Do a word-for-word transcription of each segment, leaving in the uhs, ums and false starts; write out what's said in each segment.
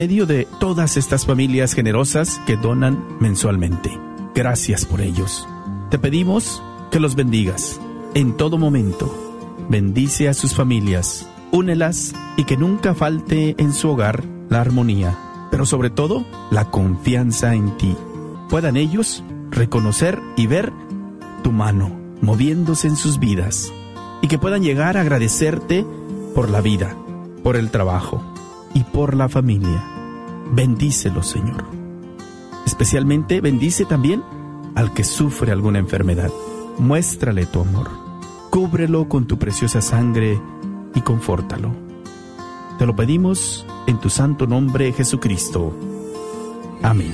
medio de todas estas familias generosas que donan mensualmente. Gracias por ellos. Te pedimos que los bendigas en todo momento. Bendice a sus familias, únelas y que nunca falte en su hogar la armonía, pero sobre todo la confianza en ti. Puedan ellos reconocer y ver tu mano moviéndose en sus vidas y que puedan llegar a agradecerte por la vida, por el trabajo y por la familia. Bendícelo, Señor. Especialmente bendice también al que sufre alguna enfermedad. Muéstrale tu amor. Cúbrelo con tu preciosa sangre y confórtalo. Te lo pedimos en tu santo nombre, Jesucristo. Amén.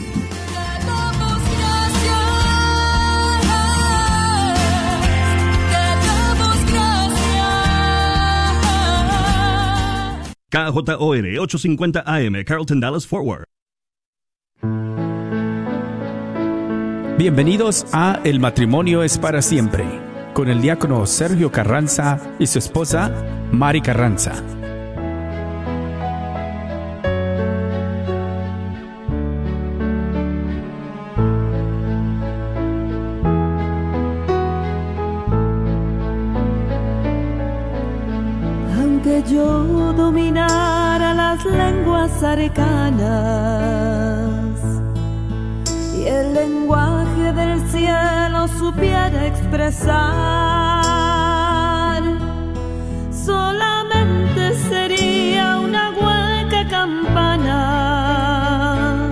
K J O R ochocientos cincuenta A M, Carlton, Dallas, Fort Worth. Bienvenidos a El Matrimonio es para Siempre, con el diácono Sergio Carranza y su esposa, Mari Carranza. Aunque yo dominara las lenguas arcanas y el lenguaje del cielo supiera expresar, solamente sería una hueca campana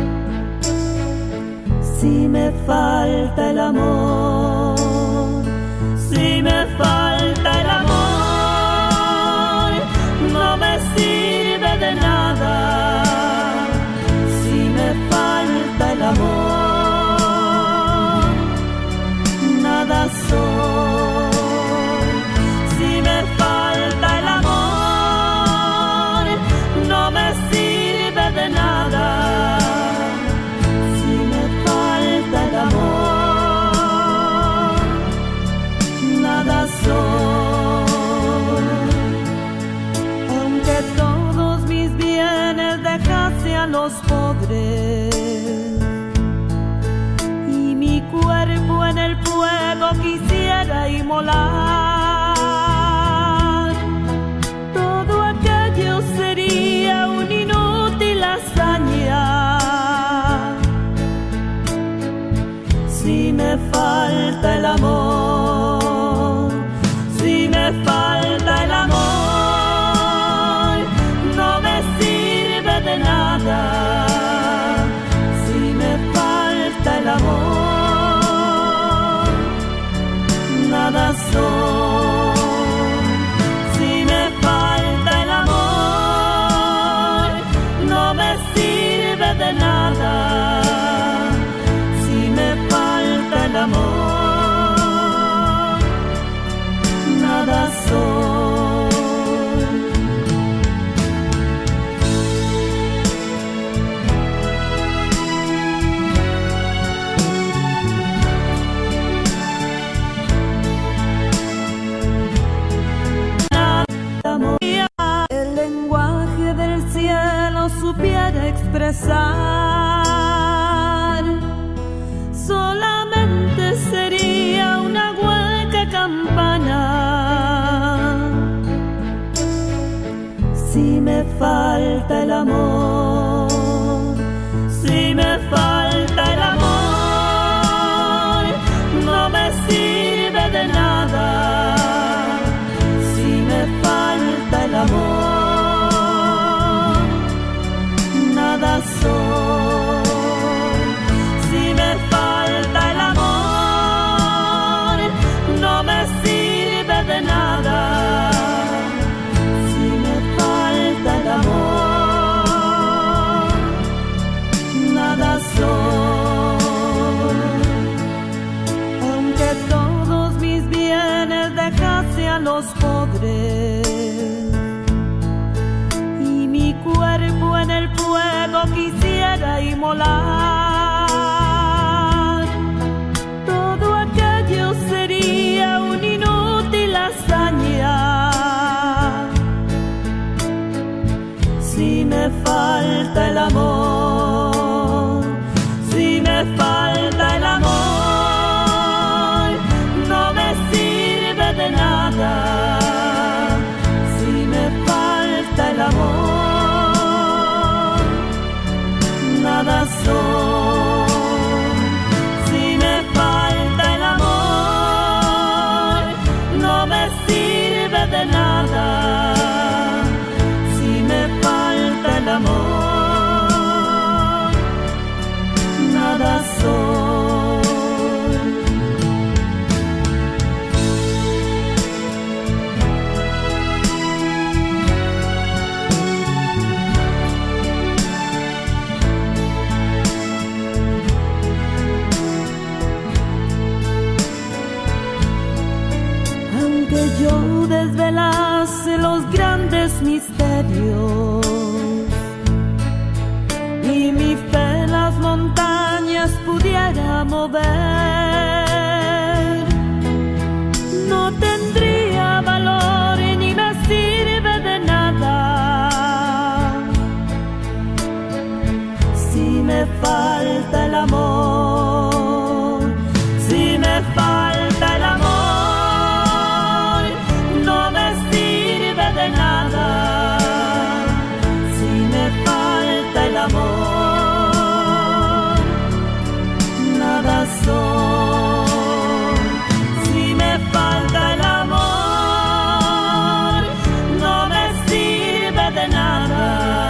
si me falta el amor, si me falta el amor. No me sirve de nada si me falta el amor. Nada soy si me falta el amor. No me sirve de nada si me falta el amor. Nada soy. A los pobres y mi cuerpo en el fuego quisiera inmolar, todo aquello sería una inútil hazaña si me falta el amor, si me falta el amor. De nada si me falta el amor. Nada soy si me falta el amor. No me sirve de nada si me falta el amor. Nada soy. Supiera expresar, solamente sería una hueca campana si me falta el amor, si me falta el amor. No me sirve de nada si me falta el amor. Nada soy si me falta el amor. No me sirve de nada si me falta el amor. Nada soy. Aunque todos mis bienes dejase a los pobres y mi cuerpo en el fuego quisiera inmolar, todo aquello sería una inútil hazaña si me falta el pudiera mover, no tendría valor y ni me sirve de nada. Si me falta el amor, si me falta el amor, no me sirve de nada. Si me falta el amor, nada soy. Si me falta el amor, no me sirve de nada.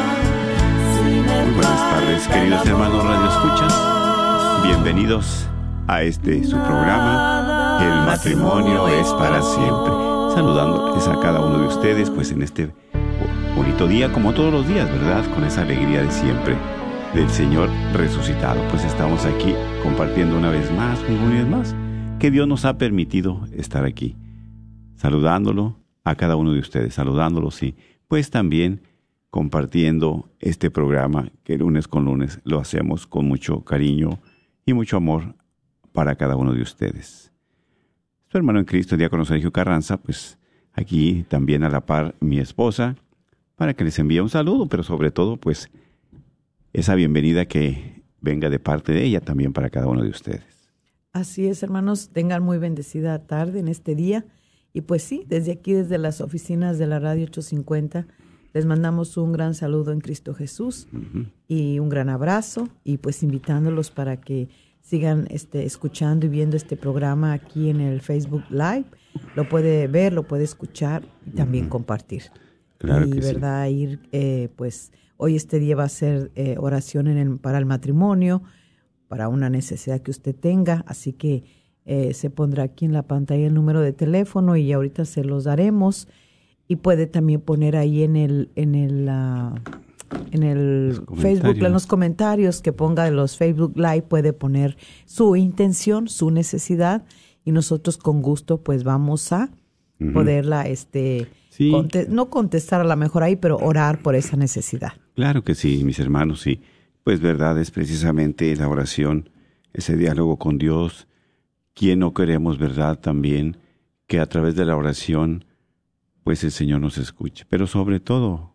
Si me Buenas tardes, queridos hermanos Radio Escuchas. Bienvenidos a este su programa, El Matrimonio es para Siempre. Saludándoles a cada uno de ustedes, pues en este bonito día, como todos los días, ¿verdad? Con esa alegría de siempre del Señor resucitado. Pues estamos aquí compartiendo una vez más, una vez más, que Dios nos ha permitido estar aquí. Saludándolo a cada uno de ustedes, saludándolos y pues también compartiendo este programa que lunes con lunes lo hacemos con mucho cariño y mucho amor para cada uno de ustedes. Su hermano en Cristo, el diácono Sergio Carranza, pues aquí también a la par mi esposa, para que les envíe un saludo, pero sobre todo pues esa bienvenida que venga de parte de ella también para cada uno de ustedes. Así es, hermanos, tengan muy bendecida tarde en este día. Y pues sí, desde aquí, desde las oficinas de la Radio ochocientos cincuenta, les mandamos un gran saludo en Cristo Jesús uh-huh. y un gran abrazo, y pues invitándolos para que sigan este, escuchando y viendo este programa aquí en el Facebook Live. Lo puede ver, lo puede escuchar y también uh-huh. compartir. Claro y que verdad, sí. ir, eh, pues hoy este día va a ser eh, oración en el, para el matrimonio, para una necesidad que usted tenga, así que eh, se pondrá aquí en la pantalla el número de teléfono y ahorita se los daremos, y puede también poner ahí en el en el uh, en el Facebook, en los comentarios que ponga de los Facebook Live, puede poner su intención, su necesidad, y nosotros con gusto pues vamos a uh-huh. poderla este sí. conte- no contestar a lo mejor ahí, pero orar por esa necesidad. Claro que sí, mis hermanos, sí. Pues verdad, es precisamente la oración, ese diálogo con Dios. ¿Quién no queremos, verdad, también que a través de la oración pues el Señor nos escuche? Pero sobre todo,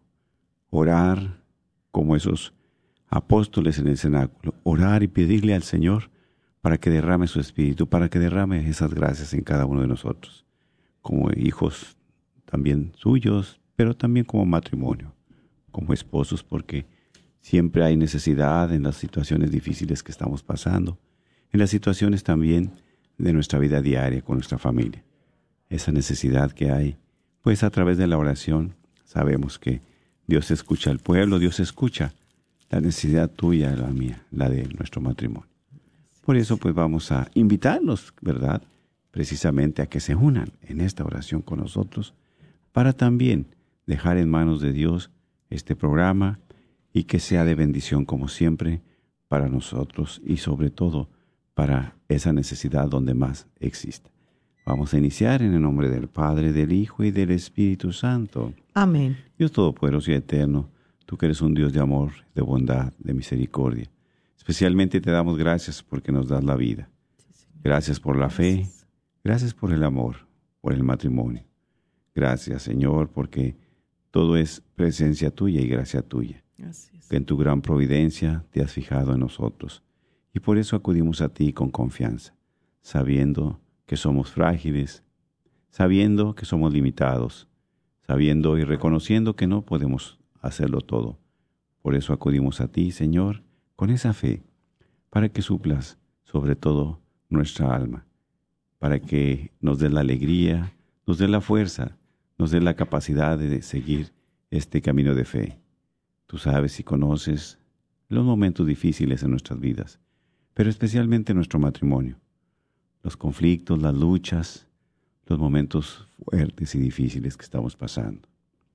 orar como esos apóstoles en el cenáculo, orar y pedirle al Señor para que derrame su Espíritu, para que derrame esas gracias en cada uno de nosotros, como hijos también suyos, pero también como matrimonio, como esposos, porque siempre hay necesidad en las situaciones difíciles que estamos pasando, en las situaciones también de nuestra vida diaria con nuestra familia. Esa necesidad que hay, pues a través de la oración sabemos que Dios escucha al pueblo, Dios escucha la necesidad tuya, la mía, la de nuestro matrimonio. Por eso pues vamos a invitarlos, ¿verdad?, precisamente a que se unan en esta oración con nosotros para también dejar en manos de Dios este programa y que sea de bendición como siempre para nosotros y sobre todo para esa necesidad donde más exista. Vamos a iniciar en el nombre del Padre, del Hijo y del Espíritu Santo. Amén. Dios Todopoderoso y Eterno, tú que eres un Dios de amor, de bondad, de misericordia. Especialmente te damos gracias porque nos das la vida. Gracias por la fe, gracias por el amor, por el matrimonio. Gracias, Señor, porque todo es presencia tuya y gracia tuya. Gracias. Que en tu gran providencia te has fijado en nosotros. Y por eso acudimos a ti con confianza, sabiendo que somos frágiles, sabiendo que somos limitados, sabiendo y reconociendo que no podemos hacerlo todo. Por eso acudimos a ti, Señor, con esa fe, para que suplas sobre todo nuestra alma, para que nos dé la alegría, nos dé la fuerza, nos dé la capacidad de seguir este camino de fe. Tú sabes y conoces los momentos difíciles en nuestras vidas, pero especialmente en nuestro matrimonio, los conflictos, las luchas, los momentos fuertes y difíciles que estamos pasando.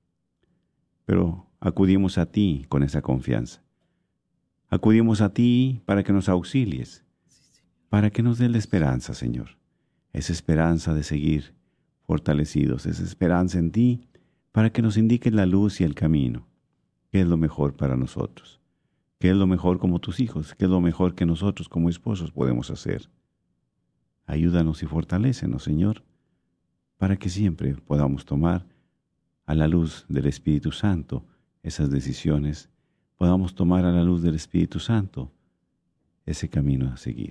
Pero acudimos a ti con esa confianza. Acudimos a ti para que nos auxilies, para que nos des la esperanza, Señor. Esa esperanza de seguir fortalecidos, esa esperanza en ti, para que nos indiques la luz y el camino, que es lo mejor para nosotros. ¿Qué es lo mejor como tus hijos? ¿Qué es lo mejor que nosotros como esposos podemos hacer? Ayúdanos y fortalécenos, Señor, para que siempre podamos tomar a la luz del Espíritu Santo esas decisiones, podamos tomar a la luz del Espíritu Santo ese camino a seguir.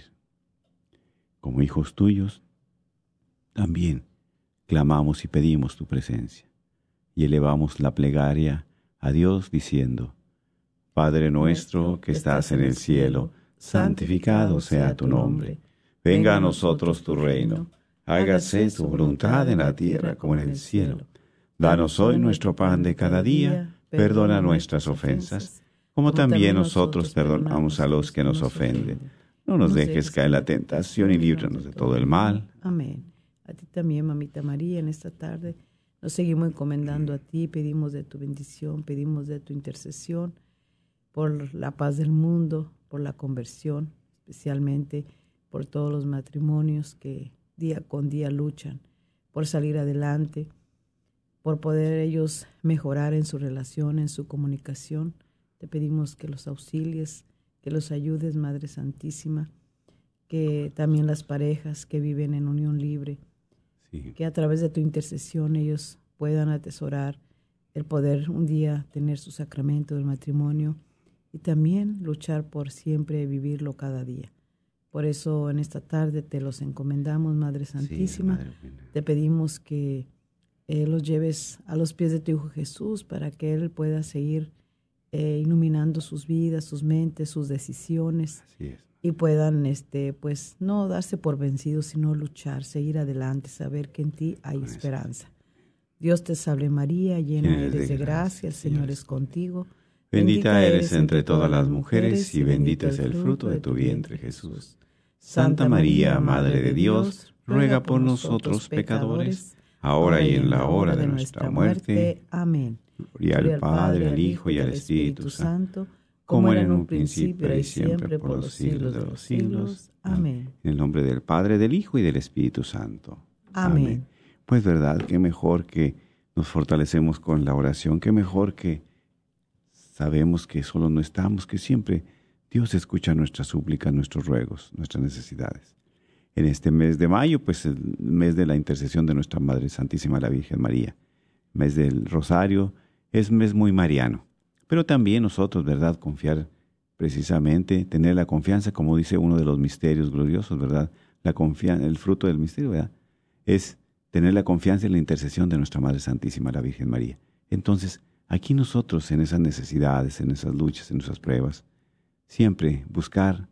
Como hijos tuyos, también clamamos y pedimos tu presencia y elevamos la plegaria a Dios diciendo: Padre nuestro que estás en el cielo, santificado sea tu nombre. Venga a nosotros tu reino. Hágase tu voluntad en la tierra como en el cielo. Danos hoy nuestro pan de cada día. Perdona nuestras ofensas, como también nosotros perdonamos a los que nos ofenden. No nos dejes caer en la tentación y líbranos de todo el mal. Amén. A ti también, Mamita María, en esta tarde nos seguimos encomendando a ti. Pedimos de tu bendición, pedimos de tu intercesión por la paz del mundo, por la conversión, especialmente por todos los matrimonios que día con día luchan por salir adelante, por poder ellos mejorar en su relación, en su comunicación. Te pedimos que los auxilies, que los ayudes, Madre Santísima, que también las parejas que viven en unión libre, sí, que a través de tu intercesión ellos puedan atesorar el poder un día tener su sacramento del matrimonio y también luchar por siempre vivirlo cada día. Por eso en esta tarde te los encomendamos, Madre Santísima. Sí, Madre, te pedimos que eh, los lleves a los pies de tu Hijo Jesús para que Él pueda seguir eh, iluminando sus vidas, sus mentes, sus decisiones. Así es. Y puedan este, pues, no darse por vencidos, sino luchar, seguir adelante, saber que en ti hay Con esperanza. Eso. Dios te salve María, llena eres de gracia, el Señor es contigo. Bendita eres entre todas las mujeres y bendito es el fruto de tu vientre, Jesús. Santa María, Madre de Dios, ruega por nosotros pecadores, ahora y en la hora de nuestra muerte. Amén. Gloria al Padre, al Hijo y al Espíritu Santo, como era en un principio y siempre por los siglos de los siglos. Amén. En el nombre del Padre, del Hijo y del Espíritu Santo. Amén. Amén. Pues verdad, qué mejor que nos fortalecemos con la oración, qué mejor que sabemos que solo no estamos, que siempre Dios escucha nuestras súplicas, nuestros ruegos, nuestras necesidades. En este mes de mayo, pues el mes de la intercesión de nuestra Madre Santísima, la Virgen María, mes del Rosario, es mes muy mariano. Pero también nosotros, ¿verdad?, confiar precisamente, tener la confianza, como dice uno de los misterios gloriosos, ¿verdad? La confianza, el fruto del misterio, ¿verdad?, es tener la confianza en la intercesión de nuestra Madre Santísima, la Virgen María. Entonces, aquí nosotros, en esas necesidades, en esas luchas, en esas pruebas, siempre buscar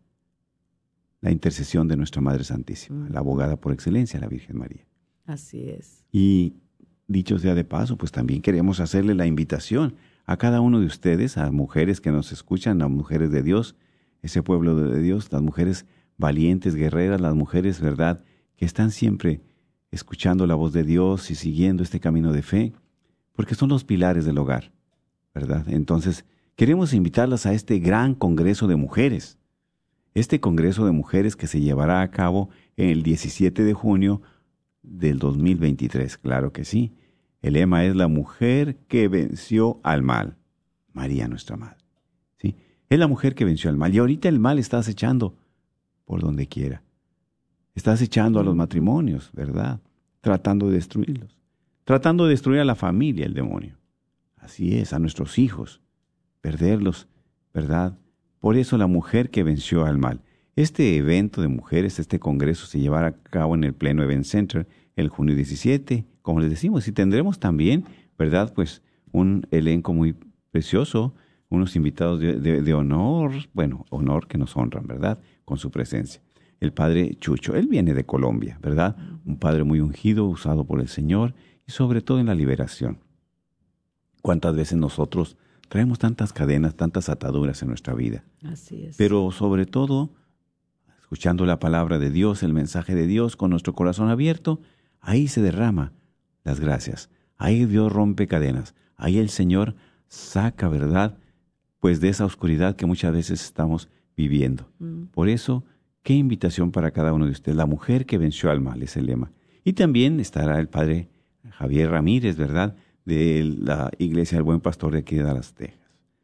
la intercesión de nuestra Madre Santísima, mm. la abogada por excelencia, la Virgen María. Así es. Y dicho sea de paso, pues también queremos hacerle la invitación a cada uno de ustedes, a mujeres que nos escuchan, a mujeres de Dios, ese pueblo de Dios, las mujeres valientes, guerreras, las mujeres, ¿verdad?, que están siempre escuchando la voz de Dios y siguiendo este camino de fe, porque son los pilares del hogar, ¿verdad? Entonces, queremos invitarlas a este gran congreso de mujeres, este congreso de mujeres que se llevará a cabo el diecisiete de junio del dos mil veintitrés, claro que sí. El lema es la mujer que venció al mal, María nuestra Madre, ¿sí? Es la mujer que venció al mal, y ahorita el mal está acechando por donde quiera. Está acechando a los matrimonios, ¿verdad? Tratando de destruirlos. Tratando de destruir a la familia, el demonio. Así es, a nuestros hijos. Perderlos, ¿verdad? Por eso la mujer que venció al mal. Este evento de mujeres, este congreso, se llevará a cabo en el Pleno Event Center el junio diecisiete, como les decimos. Y tendremos también, ¿verdad? Pues un elenco muy precioso, unos invitados de, de, de honor, bueno, honor que nos honran, ¿verdad? Con su presencia. El padre Chucho, él viene de Colombia, ¿verdad? Un padre muy ungido, usado por el Señor, y sobre todo en la liberación. ¿Cuántas veces nosotros traemos tantas cadenas, tantas ataduras en nuestra vida? Así es. Pero sobre todo, escuchando la palabra de Dios, el mensaje de Dios, con nuestro corazón abierto, ahí se derrama las gracias. Ahí Dios rompe cadenas. Ahí el Señor saca, ¿verdad?, pues de esa oscuridad que muchas veces estamos viviendo. Mm. Por eso, qué invitación para cada uno de ustedes. La mujer que venció al mal es el lema. Y también estará el padre Javier Ramírez, ¿verdad?, de la Iglesia del Buen Pastor de aquí de Dallas, Texas.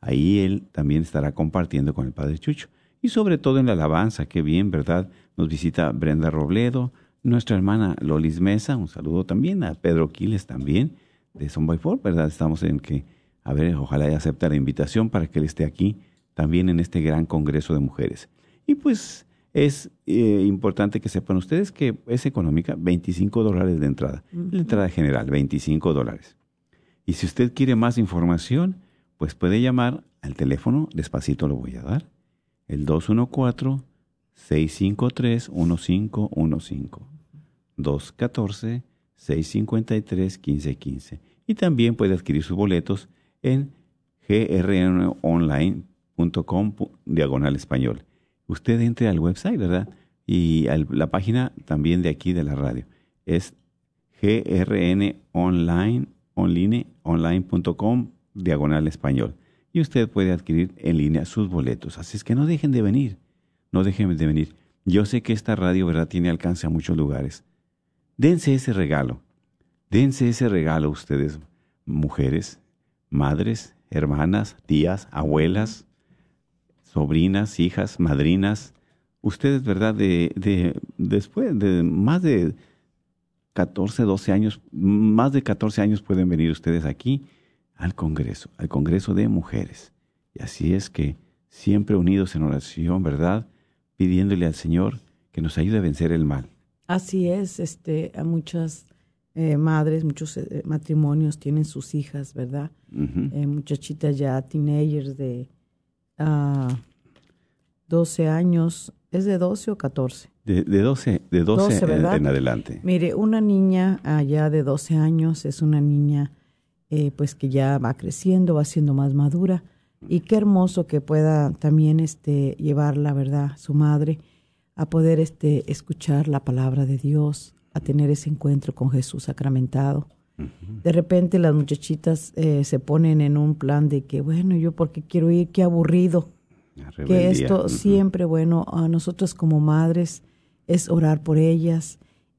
Ahí él también estará compartiendo con el Padre Chucho. Y sobre todo en la alabanza, qué bien, ¿verdad? Nos visita Brenda Robledo, nuestra hermana Lolis Mesa, un saludo también a Pedro Quiles también, de Son by Four, ¿verdad? Estamos en que, a ver, ojalá y acepte la invitación para que él esté aquí también en este gran congreso de mujeres. Y pues es eh, importante que sepan ustedes que es económica, veinticinco dólares de entrada. Uh-huh. La entrada general, veinticinco dólares. Y si usted quiere más información, pues puede llamar al teléfono, despacito lo voy a dar, el dos uno cuatro, seis cinco tres, uno cinco uno cinco, dos uno cuatro, seis cinco tres, uno cinco uno cinco. Y también puede adquirir sus boletos en g r n online punto com diagonal español. Usted entre al website, ¿verdad? Y a la página también de aquí de la radio es g r n online online online punto com diagonal español. Y usted puede adquirir en línea sus boletos. Así es que no dejen de venir, no dejen de venir. Yo sé que esta radio, ¿verdad?, tiene alcance a muchos lugares. Dense ese regalo, dense ese regalo ustedes, mujeres, madres, hermanas, tías, abuelas, sobrinas, hijas, madrinas. Ustedes, ¿verdad?, de, de después de más de catorce, doce años, más de catorce años pueden venir ustedes aquí al Congreso, al Congreso de Mujeres. Y así es que siempre unidos en oración, ¿verdad?, pidiéndole al Señor que nos ayude a vencer el mal. Así es, este, a muchas eh, madres, muchos eh, matrimonios tienen sus hijas, ¿verdad? Uh-huh. Eh, muchachitas ya, teenagers de uh, doce años, ¿es de doce o catorce? De, de doce, de doce, doce en, en adelante. Mire, una niña allá de doce años es una niña eh, pues que ya va creciendo, va siendo más madura, y qué hermoso que pueda también este, llevarla, ¿verdad?, su madre, a poder este, escuchar la palabra de Dios, a tener ese encuentro con Jesús sacramentado. Uh-huh. De repente las muchachitas eh, se ponen en un plan de que, bueno, yo porque quiero ir, qué aburrido. Que esto uh-huh. siempre, bueno, a nosotros como madres es orar por ellas.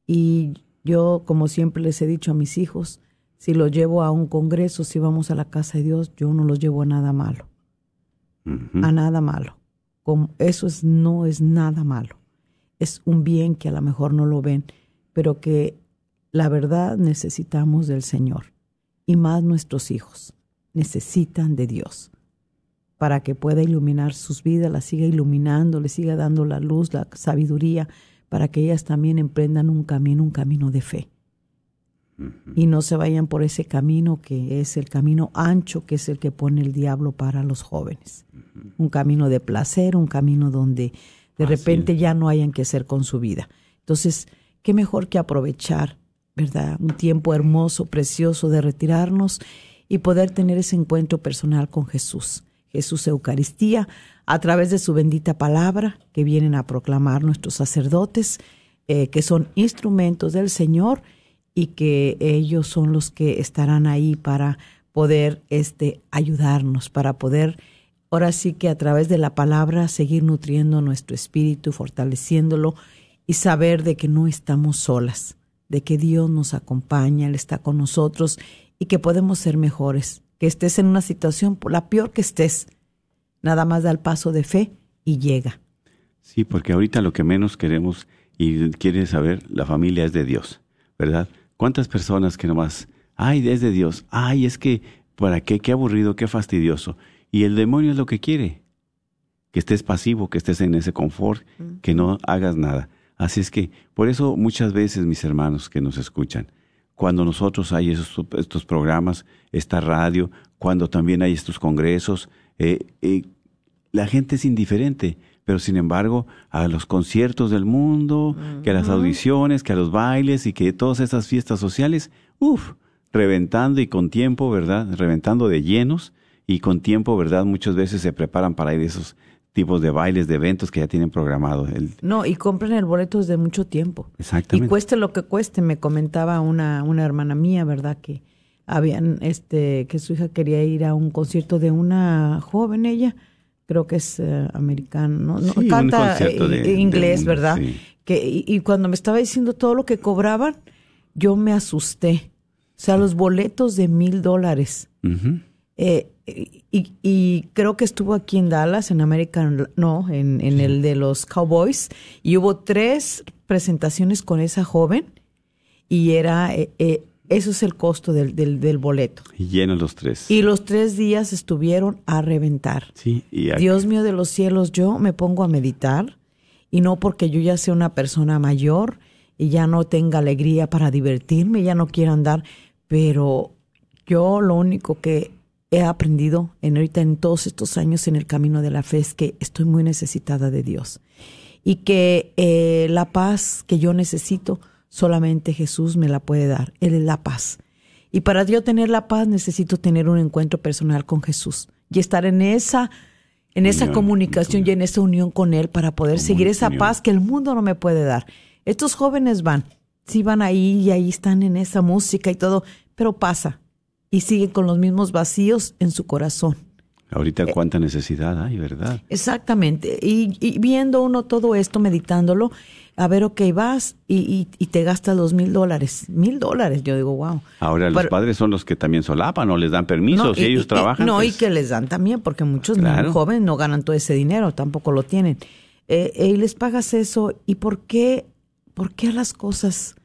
Y yo, como siempre les he dicho a mis hijos, si los llevo a un congreso, si vamos a la casa de Dios, yo no los llevo a nada malo. Uh-huh. A nada malo. Como eso es, no es nada malo. Es un bien que a lo mejor no lo ven, pero que la verdad necesitamos del Señor. Y más nuestros hijos necesitan de Dios para que pueda iluminar sus vidas, las siga iluminando, les siga dando la luz, la sabiduría, para que ellas también emprendan un camino, un camino de fe. Uh-huh. Y no se vayan por ese camino que es el camino ancho, que es el que pone el diablo para los jóvenes. Uh-huh. Un camino de placer, un camino donde de Así repente es. ya no hayan que hacer con su vida. Entonces, qué mejor que aprovechar, ¿verdad?, un tiempo hermoso, precioso de retirarnos y poder tener ese encuentro personal con Jesús. Jesús Eucaristía, a través de su bendita palabra que vienen a proclamar nuestros sacerdotes, eh, que son instrumentos del Señor y que ellos son los que estarán ahí para poder este, ayudarnos, para poder, ahora sí que a través de la palabra, seguir nutriendo nuestro espíritu, fortaleciéndolo y saber de que no estamos solas, de que Dios nos acompaña, Él está con nosotros y que podemos ser mejores. Que estés en una situación, la peor que estés, nada más da el paso de fe y llega. Sí, porque ahorita lo que menos queremos y quiere saber, la familia es de Dios, ¿verdad? ¿Cuántas personas que nomás, ay, es de Dios, ay, es que, ¿para qué? Qué aburrido, qué fastidioso. Y el demonio es lo que quiere, que estés pasivo, que estés en ese confort, uh-huh. que no hagas nada. Así es que, por eso muchas veces, mis hermanos que nos escuchan, cuando nosotros hay esos, estos programas, esta radio, cuando también hay estos congresos, eh, eh, la gente es indiferente, pero sin embargo a los conciertos del mundo, uh-huh. que a las audiciones, que a los bailes y que todas esas fiestas sociales, uff, reventando y con tiempo, ¿verdad? Reventando de llenos y con tiempo, ¿verdad? Muchas veces se preparan para ir a esos tipos de bailes, de eventos que ya tienen programado. El... No, y compran el boleto desde mucho tiempo. Exactamente. Y cueste lo que cueste. Me comentaba una, una hermana mía, ¿verdad? Que habían, este, que su hija quería ir a un concierto de una joven, ella, creo que es uh, americana, ¿no? no sí, canta de, inglés, de un, ¿verdad? Sí. Que, y, y cuando me estaba diciendo todo lo que cobraban, yo me asusté. O sea, los boletos de mil dólares. Uh-huh. Eh, y, y creo que estuvo aquí en Dallas, en American, no, en, en sí. el de los Cowboys, y hubo tres presentaciones con esa joven, y era, eh, eh, eso es el costo del, del, del boleto. Y llenos los tres. Y los tres días estuvieron a reventar. Sí, y aquí... Dios mío de los cielos, yo me pongo a meditar, y no porque yo ya sea una persona mayor, y ya no tenga alegría para divertirme, ya no quiero andar, pero yo lo único que he aprendido en ahorita en todos estos años en el camino de la fe es que estoy muy necesitada de Dios y que eh, la paz que yo necesito solamente Jesús me la puede dar. Él es la paz. Y para yo tener la paz necesito tener un encuentro personal con Jesús y estar en esa en esa unión, comunicación unión. y en esa unión con Él para poder Como seguir esa unión. paz que el mundo no me puede dar. Estos jóvenes van, sí van ahí y ahí están en esa música y todo, pero pasa. Y siguen con los mismos vacíos en su corazón. Ahorita cuánta necesidad hay, ¿verdad? Exactamente. Y, y viendo uno todo esto, meditándolo, a ver, ok, vas y, y, y te gastas los mil dólares. Mil dólares, yo digo, wow. Ahora los Pero, padres son los que también solapan o les dan permisos no, y, y ellos y, trabajan. No, pues. y que les dan también, porque muchos claro. jóvenes no ganan todo ese dinero, tampoco lo tienen. Eh, eh, y les pagas eso. ¿Y por qué, por qué las cosas...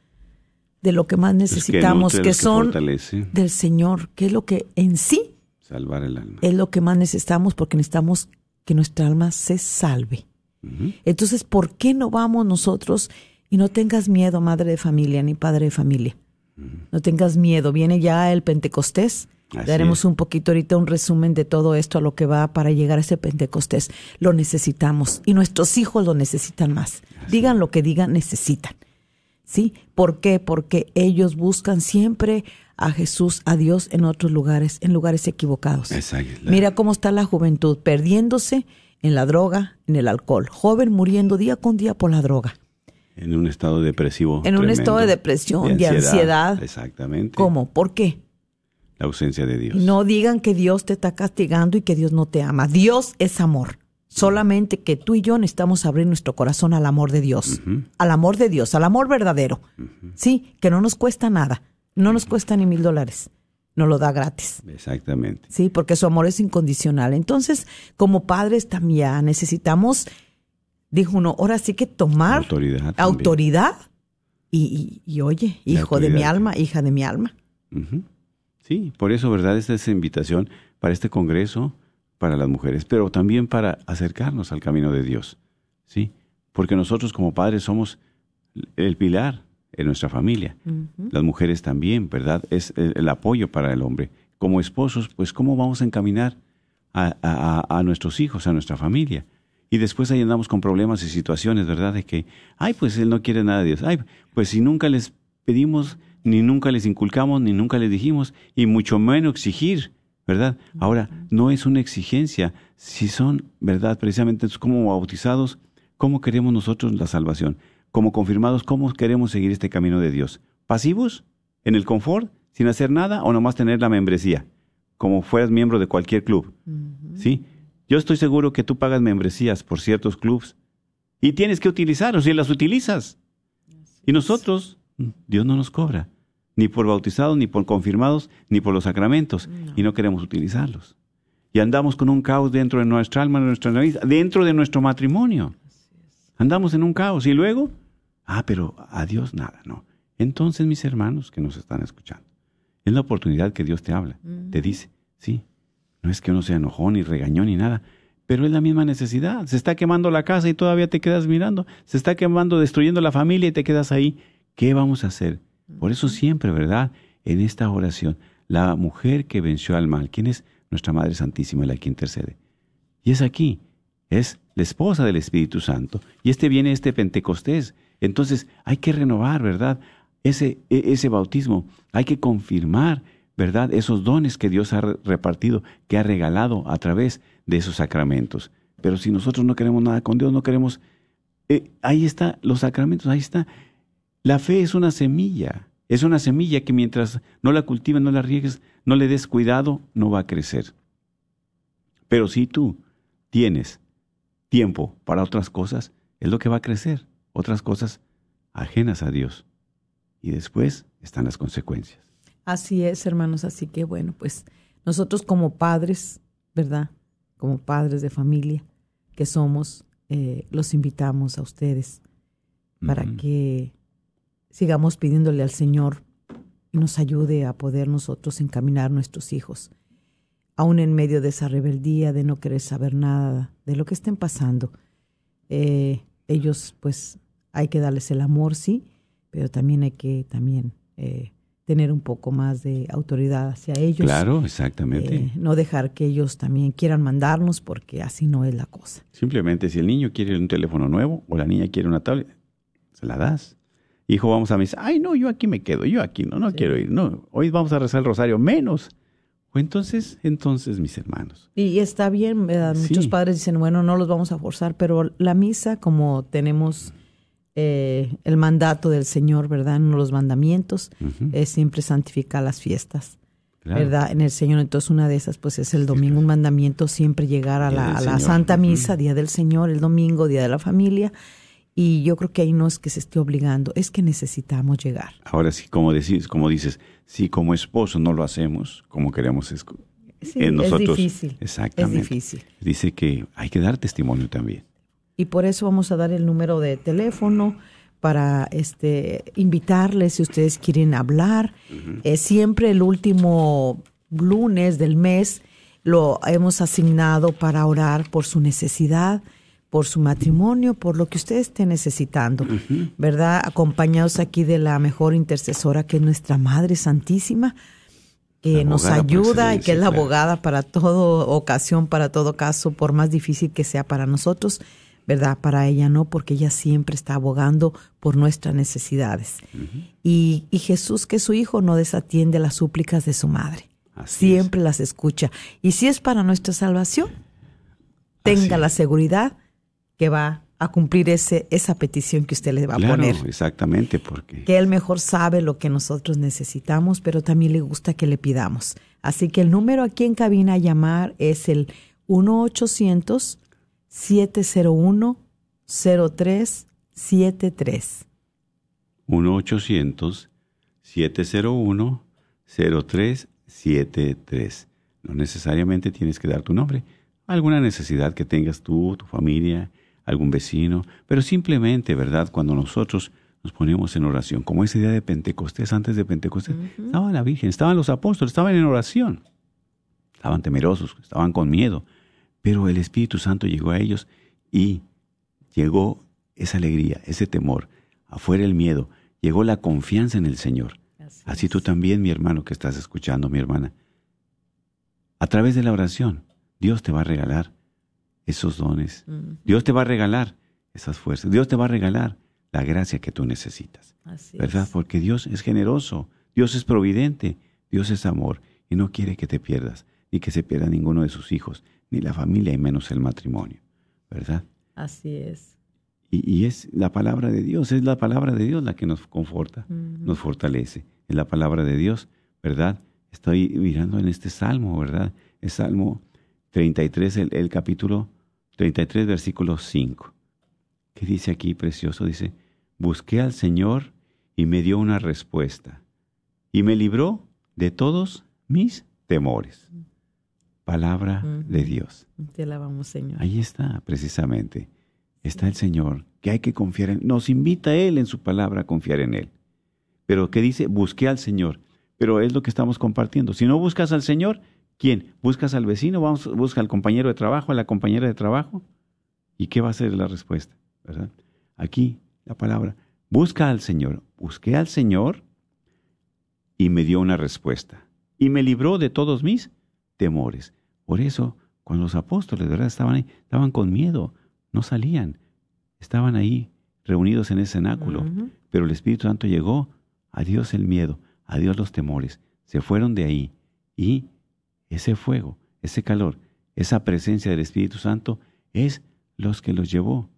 de lo que más necesitamos, que, nutre, que son fortalece. del Señor, que es lo que en sí salvar el alma. Es lo que más necesitamos porque necesitamos que nuestra alma se salve. Uh-huh. Entonces, ¿por qué no vamos nosotros? Y no tengas miedo, madre de familia ni padre de familia. Uh-huh. No tengas miedo. Viene ya el Pentecostés. Así Daremos es. un poquito ahorita un resumen de todo esto a lo que va para llegar a ese Pentecostés. Lo necesitamos y nuestros hijos lo necesitan más. Así digan es. lo que digan, necesitan. ¿Sí? ¿Por qué? Porque ellos buscan siempre a Jesús, a Dios en otros lugares, en lugares equivocados. Exacto. Mira cómo está la juventud, perdiéndose en la droga, en el alcohol. Joven muriendo día con día por la droga. En un estado depresivo. En tremendo, un estado de depresión, de ansiedad. De ansiedad. Exactamente. ¿Cómo? ¿Por qué? La ausencia de Dios. No digan que Dios te está castigando y que Dios no te ama. Dios es amor. Solamente que tú y yo necesitamos abrir nuestro corazón al amor de Dios, uh-huh. al amor de Dios, al amor verdadero. Uh-huh. Sí, que no nos cuesta nada, no nos cuesta ni mil dólares, nos lo da gratis. Exactamente. Sí, porque su amor es incondicional. Entonces, como padres también necesitamos, dijo uno, ahora sí que tomar autoridad, autoridad y, y, y oye, hijo de mi alma, hija de mi alma. Uh-huh. Sí, por eso, ¿verdad? Esta es la invitación para este congreso, para las mujeres, pero también para acercarnos al camino de Dios, ¿sí? Porque nosotros como padres somos el pilar en nuestra familia. Uh-huh. Las mujeres también, ¿verdad? Es el, el apoyo para el hombre. Como esposos, pues, ¿cómo vamos a encaminar a, a, a nuestros hijos, a nuestra familia? Y después ahí andamos con problemas y situaciones, ¿verdad? De que, ay, pues él no quiere nada de Dios. Ay, pues si nunca les pedimos, ni nunca les inculcamos, ni nunca les dijimos, y mucho menos exigir, ¿verdad? Ahora, no es una exigencia. Si son, ¿verdad? Precisamente como bautizados, ¿cómo queremos nosotros la salvación? Como confirmados, ¿cómo queremos seguir este camino de Dios? ¿Pasivos? ¿En el confort? ¿Sin hacer nada? ¿O nomás tener la membresía? Como fueras miembro de cualquier club. Uh-huh. ¿Sí? Yo estoy seguro que tú pagas membresías por ciertos clubs y tienes que utilizarlos y las utilizas. Así y nosotros, es. Dios no nos cobra. Ni por bautizados, ni por confirmados, ni por los sacramentos. No. Y no queremos utilizarlos. Y andamos con un caos dentro de nuestra alma, de nuestra nariz, dentro de nuestro matrimonio. Andamos en un caos. Y luego, ah, pero a Dios nada, no. Entonces, mis hermanos que nos están escuchando, es la oportunidad que Dios te habla. Uh-huh. Te dice, sí, no es que uno sea enojón, ni regañón, ni nada, pero es la misma necesidad. Se está quemando la casa y todavía te quedas mirando. Se está quemando, destruyendo la familia y te quedas ahí. ¿Qué vamos a hacer? Por eso siempre, ¿verdad? En esta oración, la mujer que venció al mal, ¿quién es? Nuestra Madre Santísima, la que intercede. Y es aquí, es la esposa del Espíritu Santo. Y este viene este Pentecostés. Entonces hay que renovar, ¿verdad? Ese, ese bautismo. Hay que confirmar, ¿verdad? Esos dones que Dios ha repartido, que ha regalado a través de esos sacramentos. Pero si nosotros no queremos nada con Dios, no queremos... Eh, ahí está, los sacramentos, ahí está. La fe es una semilla, es una semilla que mientras no la cultives, no la riegues, no le des cuidado, no va a crecer. Pero si tú tienes tiempo para otras cosas, es lo que va a crecer, otras cosas ajenas a Dios. Y después están las consecuencias. Así es, hermanos, así que bueno, pues nosotros como padres, ¿verdad? Como padres de familia que somos, eh, los invitamos a ustedes para uh-huh. que sigamos pidiéndole al Señor y nos ayude a poder nosotros encaminar nuestros hijos, aún en medio de esa rebeldía de no querer saber nada de lo que estén pasando. Eh, ellos, pues, hay que darles el amor, sí, pero también hay que también eh, tener un poco más de autoridad hacia ellos. Claro, exactamente. Eh, no dejar que ellos también quieran mandarnos, porque así no es la cosa. Simplemente, si el niño quiere un teléfono nuevo o la niña quiere una tablet, se la das. Hijo, vamos a misa. Ay, no, yo aquí me quedo, yo aquí no, no sí. quiero ir. No, hoy vamos a rezar el rosario, menos. O entonces, entonces, mis hermanos. Y está bien, ¿verdad? Muchos sí. padres dicen, bueno, no los vamos a forzar, pero la misa, como tenemos eh, el mandato del Señor, ¿verdad? En los mandamientos, uh-huh. es siempre santificar las fiestas, claro. ¿verdad? En el Señor. Entonces, una de esas, pues, es el domingo, sí, claro. un mandamiento, siempre llegar a la, a la Santa Misa, uh-huh. Día del Señor, el domingo, Día de la Familia. Y yo creo que ahí no es que se esté obligando, es que necesitamos llegar. Ahora sí, como decís, como dices, si como esposo no lo hacemos como queremos es, sí, en nosotros. Es difícil. Exactamente. Es difícil. Dice que hay que dar testimonio también. Y por eso vamos a dar el número de teléfono para este invitarles si ustedes quieren hablar. Uh-huh. Eh, siempre el último lunes del mes lo hemos asignado para orar por su necesidad, por su matrimonio, por lo que usted esté necesitando, uh-huh. ¿verdad? Acompañados aquí de la mejor intercesora, que es nuestra Madre Santísima, que nos ayuda y que es la claro. abogada para toda ocasión, para todo caso, por más difícil que sea para nosotros, ¿verdad? Para ella no, porque ella siempre está abogando por nuestras necesidades. Uh-huh. Y, y Jesús, que es su Hijo, no desatiende las súplicas de su Madre. Así siempre es. Las escucha. Y si es para nuestra salvación, tenga Así. La seguridad que va a cumplir ese esa petición que usted le va claro, a poner. Exactamente, porque que Él mejor sabe lo que nosotros necesitamos, pero también le gusta que le pidamos. Así que el número aquí en cabina a llamar es el uno ochocientos, siete cero uno, cero tres siete tres. uno ochocientos, siete cero uno, cero tres siete tres. No necesariamente tienes que dar tu nombre. Alguna necesidad que tengas tú, tu familia, algún vecino, pero simplemente, ¿verdad? Cuando nosotros nos ponemos en oración, como ese día de Pentecostés, antes de Pentecostés, uh-huh. estaba la Virgen, estaban los apóstoles, estaban en oración, estaban temerosos, estaban con miedo, pero el Espíritu Santo llegó a ellos y llegó esa alegría, ese temor, afuera el miedo, llegó la confianza en el Señor. Así, Así tú también, mi hermano que estás escuchando, mi hermana, a través de la oración, Dios te va a regalar esos dones. Uh-huh. Dios te va a regalar esas fuerzas. Dios te va a regalar la gracia que tú necesitas. Así ¿verdad? Es. Porque Dios es generoso, Dios es providente, Dios es amor y no quiere que te pierdas, ni que se pierda ninguno de sus hijos, ni la familia y menos el matrimonio. ¿Verdad? Así es. Y, y es la palabra de Dios, es la palabra de Dios la que nos conforta, uh-huh. nos fortalece. Es la palabra de Dios, ¿verdad? Estoy mirando en este salmo, ¿verdad? El Salmo treinta y tres, el, el capítulo treinta y tres, versículo cinco. ¿Qué dice aquí, precioso? Dice, busqué al Señor y me dio una respuesta y me libró de todos mis temores. Palabra uh-huh. de Dios. Te alabamos, Señor. Ahí está, precisamente. Está el Señor, que hay que confiar en Él. Nos invita a Él en su palabra a confiar en Él. Pero ¿qué dice? Busqué al Señor. Pero es lo que estamos compartiendo. Si no buscas al Señor, ¿quién? ¿Buscas al vecino? Vamos, ¿busca al compañero de trabajo, a la compañera de trabajo? ¿Y qué va a ser la respuesta? ¿Verdad? Aquí, la palabra, busca al Señor. Busqué al Señor y me dio una respuesta. Y me libró de todos mis temores. Por eso, cuando los apóstoles, ¿verdad?, estaban ahí, estaban con miedo, no salían. Estaban ahí, reunidos en ese cenáculo. Uh-huh. Pero el Espíritu Santo llegó, adiós el miedo, adiós los temores. Se fueron de ahí. Y ese fuego, ese calor, esa presencia del Espíritu Santo es los que los llevó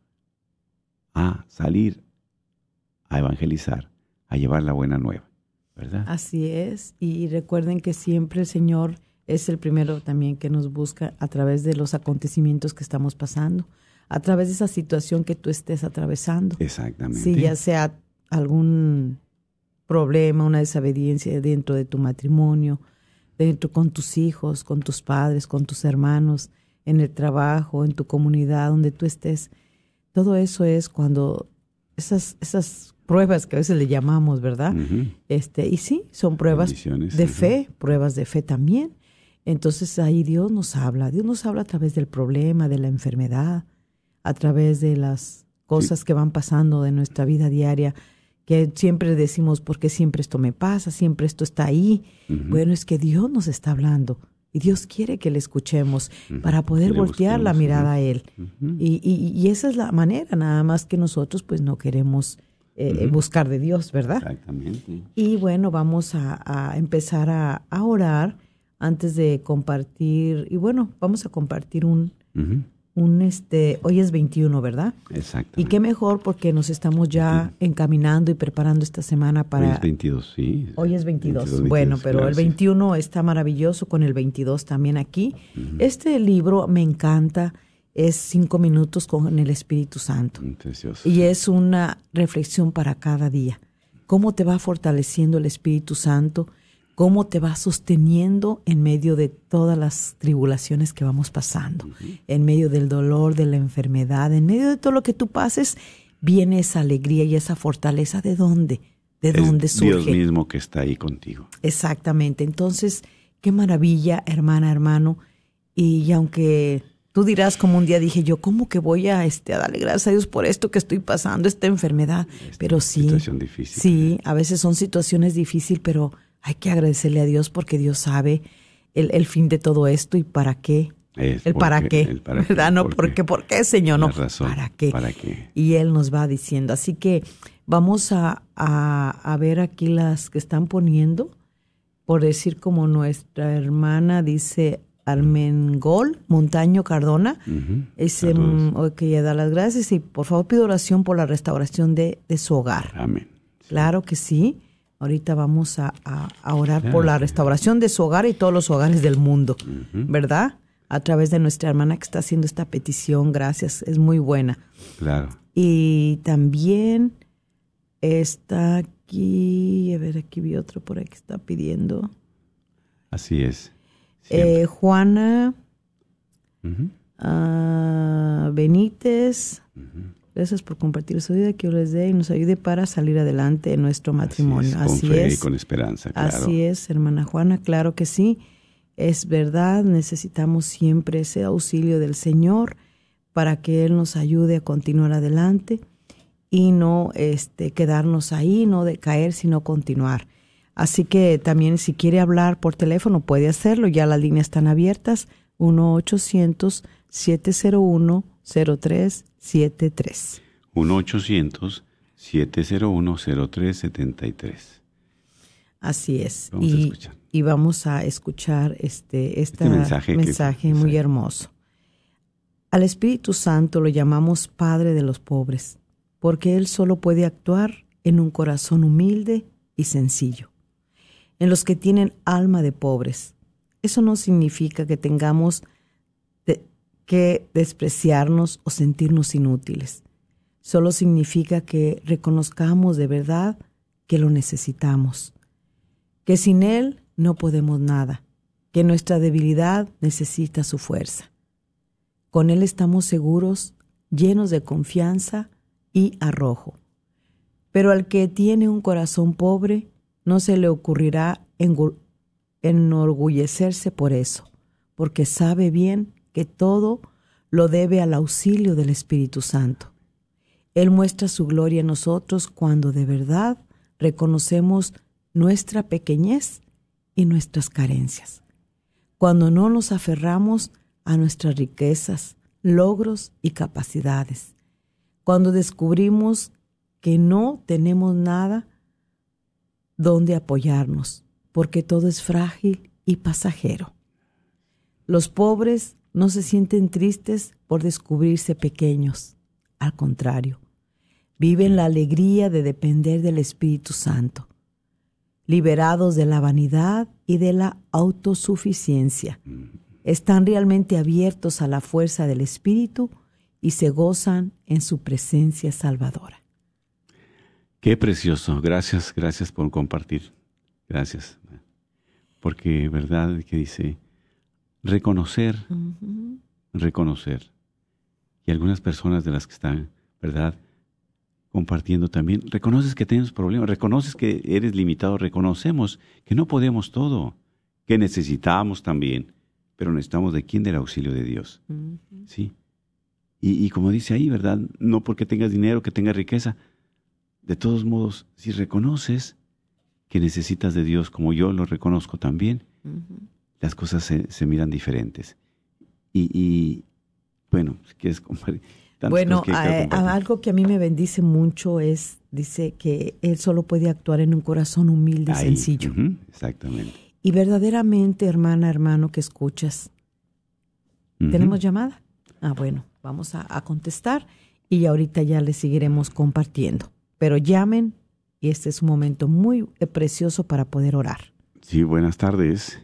a salir, a evangelizar, a llevar la buena nueva, ¿verdad? Así es. Y recuerden que siempre el Señor es el primero también que nos busca a través de los acontecimientos que estamos pasando, a través de esa situación que tú estés atravesando. Exactamente. Si ya sea algún problema, una desobediencia dentro de tu matrimonio, dentro con tus hijos, con tus padres, con tus hermanos, en el trabajo, en tu comunidad, donde tú estés. Todo eso es cuando esas, esas pruebas que a veces le llamamos, ¿verdad? Ujú. Este, y sí, son pruebas Bendiciones, de ajá. fe, pruebas de fe también. Entonces ahí Dios nos habla, Dios nos habla a través del problema, de la enfermedad, a través de las cosas Sí. que van pasando de nuestra vida diaria, que siempre decimos, ¿por qué siempre esto me pasa? Siempre esto está ahí. Ujú. Bueno, es que Dios nos está hablando y Dios quiere que le escuchemos Ujú. para poder Que le voltear la busquemos, mirada ujú. a Él. Ujú. Y, y, y esa es la manera, nada más que nosotros pues no queremos eh, Ujú. buscar de Dios, ¿verdad? Exactamente. Y bueno, vamos a, a empezar a, a orar antes de compartir. Y bueno, vamos a compartir un, Ujú. un este, hoy es veintiuno, ¿verdad? Exactamente. Y qué mejor porque nos estamos ya encaminando y preparando esta semana para... Hoy es veintidós, sí. Hoy es veintidós. veintidós, Bueno, pero claro, el sí. veintiuno está maravilloso con el veintidós también aquí. Este libro me encanta, es Cinco Minutos con el Espíritu Santo. Precioso. Y es una reflexión para cada día. Cómo te va fortaleciendo el Espíritu Santo, cómo te va sosteniendo en medio de todas las tribulaciones que vamos pasando, en medio del dolor, de la enfermedad, en medio de todo lo que tú pases, viene esa alegría y esa fortaleza. ¿De dónde? ¿De Es dónde surge? Dios mismo que está ahí contigo. Exactamente. Entonces, qué maravilla, hermana, hermano. Y, y aunque tú dirás, como un día dije yo, ¿cómo que voy a, este, a darle gracias a Dios por esto que estoy pasando, esta enfermedad? Esta Pero sí, situación difícil. sí, a veces son situaciones difíciles, pero hay que agradecerle a Dios porque Dios sabe el, el fin de todo esto y para qué. Es El para porque- qué, el para qué, ¿verdad? No, porque- ¿por qué? ¿Por qué, Señor? No, La razón, ¿para qué? ¿para qué? Y Él nos va diciendo. Así que vamos a, a, a ver aquí las que están poniendo, por decir como nuestra hermana dice Armengol Montaño Cardona. Ujú. Dice, Saludos. mm, ok, ella da las gracias y por favor pido oración por la restauración de, de su hogar. Amén. Claro que sí. Ahorita vamos a, a- a orar Claro por la que- restauración de su hogar y todos los hogares del mundo, ¿verdad? A través de nuestra hermana que está haciendo esta petición. Gracias, es muy buena. Claro. Y también está aquí, a ver, aquí vi otro por ahí que está pidiendo. Así es. Eh, Juana Ujú. ah, Benítez. Gracias por compartir su vida, que Dios les dé y nos ayude para salir adelante en nuestro matrimonio. Así es, Así con fe es. y con esperanza, claro. Así es, hermana Juana, claro que sí. Es verdad, necesitamos siempre ese auxilio del Señor para que Él nos ayude a continuar adelante y no este, quedarnos ahí, no decaer, sino continuar. Así que también si quiere hablar por teléfono puede hacerlo, ya las líneas están abiertas, uno ochocientos, siete cero uno, cero tres siete tres. uno ochocientos, siete cero uno, cero tres siete tres. Así es. Vamos a y, escuchar. y vamos a escuchar este, esta Este mensaje que- mensaje muy mensaje. hermoso. Al Espíritu Santo lo llamamos Padre de los pobres, porque Él solo puede actuar en un corazón humilde y sencillo, en los que tienen alma de pobres. Eso no significa que tengamos de- que despreciarnos o sentirnos inútiles. Solo significa que reconozcamos de verdad que lo necesitamos, que sin Él no podemos nada, que nuestra debilidad necesita su fuerza. Con Él estamos seguros, llenos de confianza y arrojo. Pero al que tiene un corazón pobre, no se le ocurrirá engu- enorgullecerse por eso, porque sabe bien que todo lo debe al auxilio del Espíritu Santo. Él muestra su gloria en nosotros cuando de verdad reconocemos nuestra pequeñez y nuestras carencias, cuando no nos aferramos a nuestras riquezas, logros y capacidades, cuando descubrimos que no tenemos nada donde apoyarnos, porque todo es frágil y pasajero. Los pobres no se sienten tristes por descubrirse pequeños, al contrario, viven la alegría de depender del Espíritu Santo, liberados de la vanidad y de la autosuficiencia. Están realmente abiertos a la fuerza del Espíritu y se gozan en su presencia salvadora. Qué precioso. Gracias, gracias por compartir. Gracias. porque, ¿verdad? Que dice, reconocer, Ujú. reconocer. Y algunas personas de las que están, ¿verdad?, compartiendo también, reconoces que tienes problemas, reconoces que eres limitado, reconocemos que no podemos todo, que necesitamos también, pero necesitamos de quién, del auxilio de Dios. Ujú. ¿Sí? Y, y como dice ahí, ¿verdad? No porque tengas dinero, que tengas riqueza. De todos modos, si reconoces que necesitas de Dios, como yo lo reconozco también, Ujú. las cosas se, se miran diferentes. Y, y bueno, si quieres compartir. tantas Bueno, cosas que quiero a- compartir. a- algo que a mí me bendice mucho es, dice que Él solo puede actuar en un corazón humilde y Ahí, sencillo. ujú, exactamente. Y verdaderamente, hermana, hermano, que escuchas, Ujú. ¿tenemos llamada? Ah, bueno, vamos a, a contestar y ahorita ya les seguiremos compartiendo. Pero llamen y este es un momento muy eh, precioso para poder orar. Sí, buenas tardes.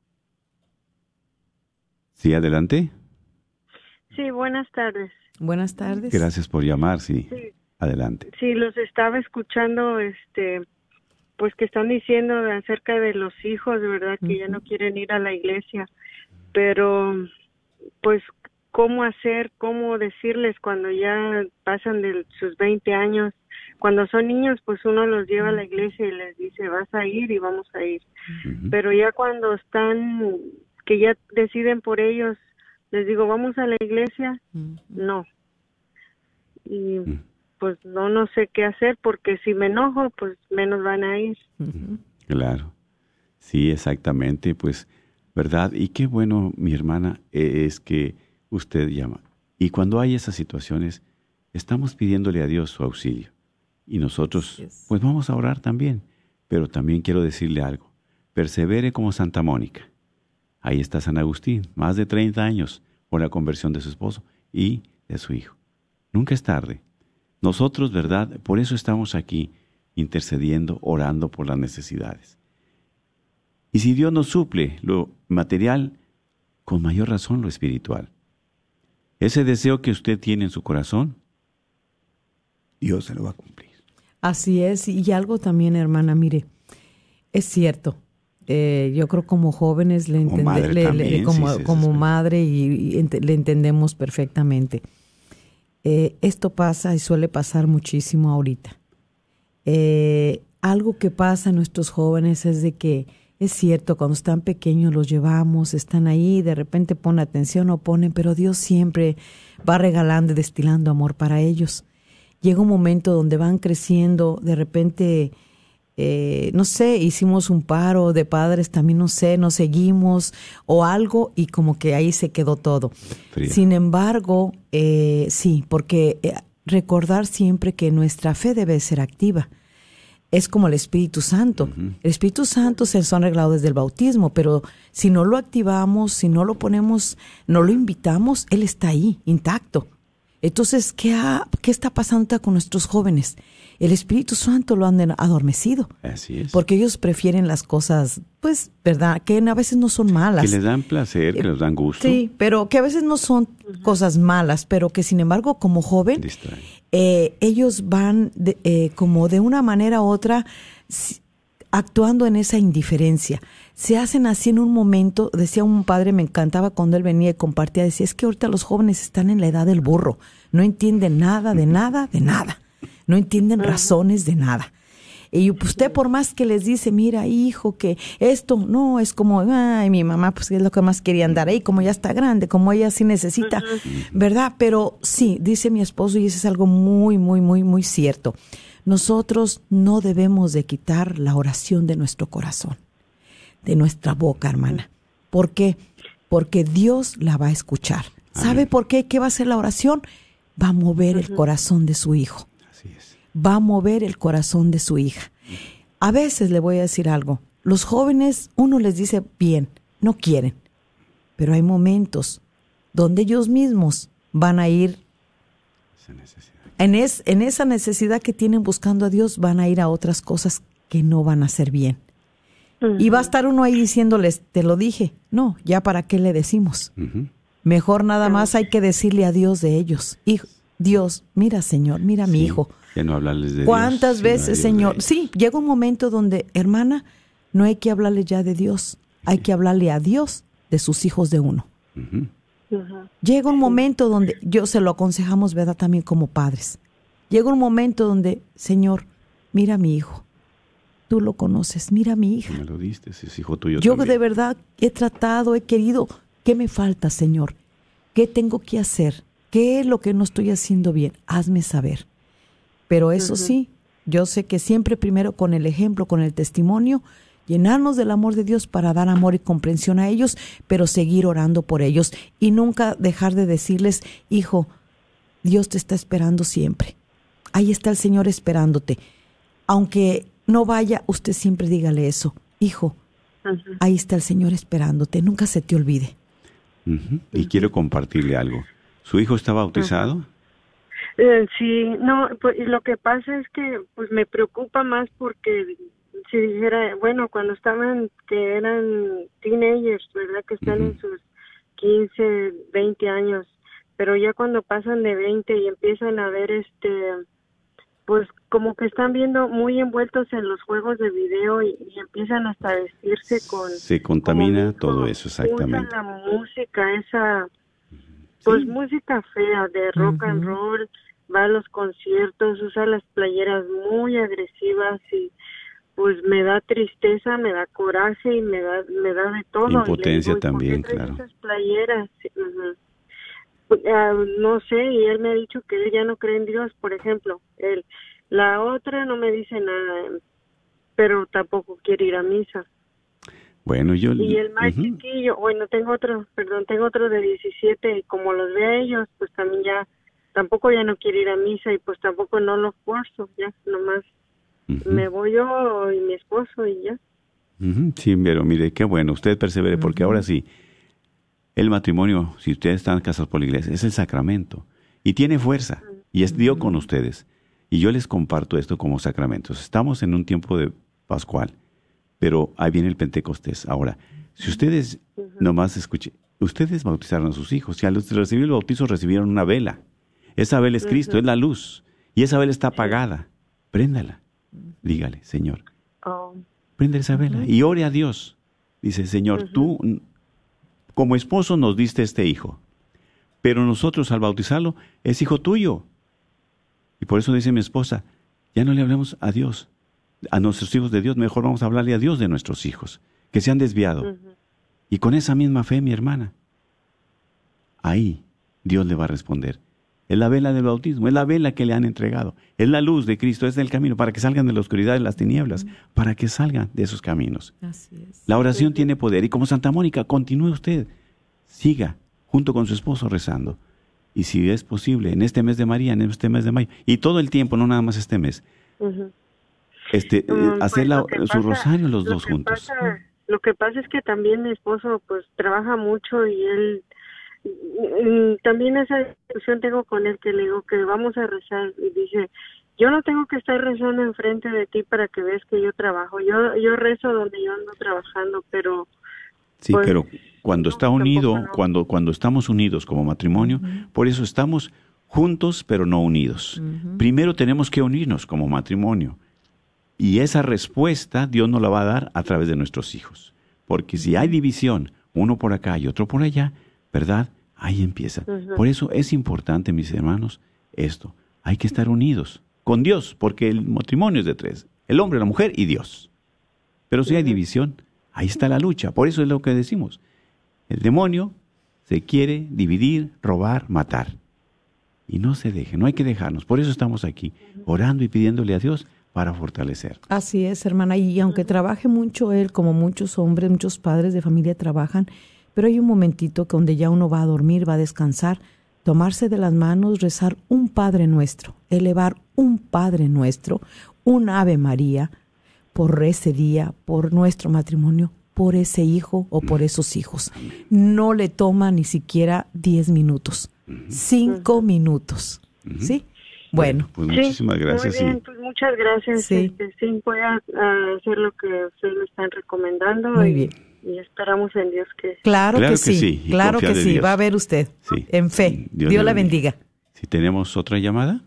Sí, adelante. Sí, buenas tardes. Buenas tardes. Gracias por llamar, sí. Sí. Adelante. Sí, los estaba escuchando, este, pues que están diciendo acerca de los hijos, de verdad, que ya no quieren ir a la iglesia, pero pues cómo hacer, cómo decirles cuando ya pasan de sus veinte años, cuando son niños, pues uno los lleva a la iglesia y les dice, vas a ir y vamos a ir, Ujú. pero ya cuando están, que ya deciden por ellos, les digo, vamos a la iglesia, Ujú. no. Y Mm. pues no, no sé qué hacer, porque si me enojo, pues menos van a ir. Ujú. Claro. Sí, exactamente, pues, ¿verdad? Y qué bueno, mi hermana, eh, es que usted llama. Y cuando hay esas situaciones, estamos pidiéndole a Dios su auxilio. Y nosotros, Así es. pues vamos a orar también. Pero también quiero decirle algo. Persevere como Santa Mónica. Ahí está San Agustín, más de treinta años por la conversión de su esposo y de su hijo. Nunca es tarde. Nosotros, ¿verdad? Por eso estamos aquí intercediendo, orando por las necesidades. Y si Dios nos suple lo material, con mayor razón lo espiritual. Ese deseo que usted tiene en su corazón, Dios se lo va a cumplir. Así es, y algo también, hermana, mire, es cierto. Eh, yo creo como jóvenes le Como entende- madre le- le- también, como, sí, sí, como sí, sí. madre y, y ente- le entendemos perfectamente. Eh, esto pasa y suele pasar muchísimo ahorita. Eh, algo que pasa en nuestros jóvenes es de que es cierto, cuando están pequeños los llevamos, están ahí, de repente ponen atención o ponen, pero Dios siempre va regalando y destilando amor para ellos. Llega un momento donde van creciendo, de repente, eh, no sé, hicimos un paro de padres, también no sé, nos seguimos o algo y como que ahí se quedó todo. Fría. Sin embargo, eh, sí, porque eh, recordar siempre que nuestra fe debe ser activa. Es como el Espíritu Santo. El Espíritu Santo se nos ha arreglado desde el bautismo, pero si no lo activamos, si no lo ponemos, no lo invitamos, Él está ahí, intacto. Entonces, ¿qué, ha, qué está pasando con nuestros jóvenes? El Espíritu Santo lo han adormecido, Así es. porque ellos prefieren las cosas, pues, ¿verdad? Que a veces no son malas. Que les dan placer, que les dan gusto. Sí, pero que a veces no son cosas malas, pero que sin embargo como joven, Distraen. eh, ellos van de, eh, como de una manera u otra si- actuando en esa indiferencia. Se hacen así en un momento, decía un padre, me encantaba cuando él venía y compartía, decía, es que ahorita los jóvenes están en la edad del burro, no entienden nada, de nada, de nada, no entienden razones de nada. Y usted por más que les dice, mira, hijo, que esto, no, es como, ay, mi mamá, pues es lo que más quería andar ahí, como ya está grande, como ella sí necesita, ¿verdad? Pero sí, dice mi esposo, y eso es algo muy, muy, muy, muy cierto. Nosotros no debemos de quitar la oración de nuestro corazón, de nuestra boca, hermana. ¿Por qué? Porque Dios la va a escuchar. ¿Sabe por qué? ¿Qué va a hacer la oración? Va a mover el corazón de su hijo. Así es. Va a mover el corazón de su hija. A veces le voy a decir algo. Los jóvenes, uno les dice bien, no quieren. Pero hay momentos donde ellos mismos van a ir, Esa necesidad. en, es, en esa necesidad que tienen buscando a Dios, van a ir a otras cosas que no van a hacer bien. Y va a estar uno ahí diciéndoles, te lo dije. No, ya para qué le decimos. Ujú. Mejor nada más hay que decirle a Dios de ellos. Hijo, Dios, mira, Señor, mira a mi Sí, hijo. ya no hablarles de ¿Cuántas Dios, sino a veces, Dios Señor? de- Sí, llega un momento donde, hermana, no hay que hablarle ya de Dios, hay que hablarle a Dios de sus hijos de uno. Ujú. Ajá. Llega un momento donde, yo se lo aconsejamos, ¿verdad? También como padres. Llega un momento donde, Señor, mira a mi hijo. Tú lo conoces, mira a mi hija. Me lo diste, es hijo tuyo Yo también. de verdad he tratado, he querido. ¿Qué me falta, Señor? ¿Qué tengo que hacer? ¿Qué es lo que no estoy haciendo bien? Hazme saber. Pero eso Ujú. sí, yo sé que siempre primero con el ejemplo, con el testimonio, llenarnos del amor de Dios para dar amor y comprensión a ellos, pero seguir orando por ellos y nunca dejar de decirles, hijo, Dios te está esperando siempre. Ahí está el Señor esperándote. Aunque no vaya, usted siempre dígale eso. Hijo, Ajá. ahí está el Señor esperándote. Nunca se te olvide. Ujú. Y quiero compartirle algo. ¿Su hijo está bautizado? Eh, sí, no, pues y lo que pasa es que pues me preocupa más porque si dijera, bueno, cuando estaban, que eran teenagers, ¿verdad? Que están Ujú. en sus quince, veinte años, pero ya cuando pasan de veinte y empiezan a ver este, pues como que están viendo muy envueltos en los juegos de video y, y empiezan hasta a vestirse con... Se contamina como todo dijo, eso, exactamente. usan la música, esa... Pues música fea de rock and Ujú. roll, va a los conciertos, usa las playeras muy agresivas y pues me da tristeza, me da coraje y me da me da de todo. Impotencia Y le digo, ¿y por también, qué traes claro. esas playeras? Ujú. Pues, ah, no sé, y él me ha dicho que él ya no cree en Dios, por ejemplo. Él, la otra no me dice nada, pero tampoco quiere ir a misa. Bueno, yo... Y el más Ujú. chiquillo, bueno, tengo otro, perdón, tengo otro de diecisiete y como los ve a ellos, pues también ya, tampoco ya no quiere ir a misa y pues tampoco no los forzo, ya, nomás Ujú. me voy yo y mi esposo y ya. Ujú. Sí, pero mire, qué bueno, usted persevere, porque ahora sí, el matrimonio, si ustedes están casados por la iglesia, es el sacramento y tiene fuerza y es Dios con ustedes. Y yo les comparto esto como sacramentos. Estamos en un tiempo de pascual, pero ahí viene el Pentecostés. Ahora, si ustedes nomás escuchen, ustedes bautizaron a sus hijos y al recibir el bautizo recibieron una vela. Esa vela es Cristo, es la luz y esa vela está apagada. Préndala. Dígale, Señor, Oh, prende esa vela y ore a Dios. Dice, Señor, tú como esposo nos diste este hijo, pero nosotros al bautizarlo es hijo tuyo. Y por eso dice mi esposa, ya no le hablemos a Dios, a nuestros hijos de Dios, mejor vamos a hablarle a Dios de nuestros hijos, que se han desviado. Y con esa misma fe, mi hermana, ahí Dios le va a responder. Es la vela del bautismo, es la vela que le han entregado, es la luz de Cristo, es el camino para que salgan de la oscuridad y las tinieblas, para que salgan de esos caminos. Así es. La oración tiene poder y como Santa Mónica, continúe usted, siga junto con su esposo rezando. Y si es posible, en este mes de María, en este mes de mayo, y todo el tiempo, no nada más este mes, ujú. este, eh, Mm, hacer pues la- lo que su pasa- rosario los lo dos que juntos. pasa- lo que pasa es que también mi esposo pues trabaja mucho y él mm, también esa discusión tengo con él que le digo que vamos a rezar y dice yo no tengo que estar rezando enfrente de ti para que veas que yo trabajo, yo yo rezo donde yo ando trabajando, pero Sí, pues, pero cuando no, está tampoco unido, no. cuando, cuando estamos unidos como matrimonio, por eso estamos juntos pero no unidos. Primero tenemos que unirnos como matrimonio. Y esa respuesta Dios nos la va a dar a través de nuestros hijos. Porque si hay división, uno por acá y otro por allá, ¿verdad? Ahí empieza. Ujú. Por eso es importante, mis hermanos, esto. Hay que estar unidos con Dios, porque el matrimonio es de tres. El hombre, la mujer y Dios. Pero si hay división, ahí está la lucha. Por eso es lo que decimos. El demonio se quiere dividir, robar, matar. Y no se deje, no hay que dejarnos. Por eso estamos aquí, orando y pidiéndole a Dios para fortalecer. Así es, hermana. Y aunque trabaje mucho él, como muchos hombres, muchos padres de familia trabajan, pero hay un momentito que donde ya uno va a dormir, va a descansar, tomarse de las manos, rezar un Padre Nuestro, elevar un Padre Nuestro, un Ave María, por ese día, por nuestro matrimonio, por ese hijo o por esos hijos. No le toma ni siquiera diez minutos, cinco minutos, ¿sí? Bueno, Pues sí, muchísimas gracias. muy bien, y- pues muchas gracias. Sí. Este, sí, voy a, a hacer lo que ustedes me están recomendando. Muy y, bien. y esperamos en Dios que... claro, Claro que, que sí, sí, y claro que confiar en sí, Dios. va a ver usted, Sí. en fe. Dios Dios, le la bendiga. Si tenemos otra llamada.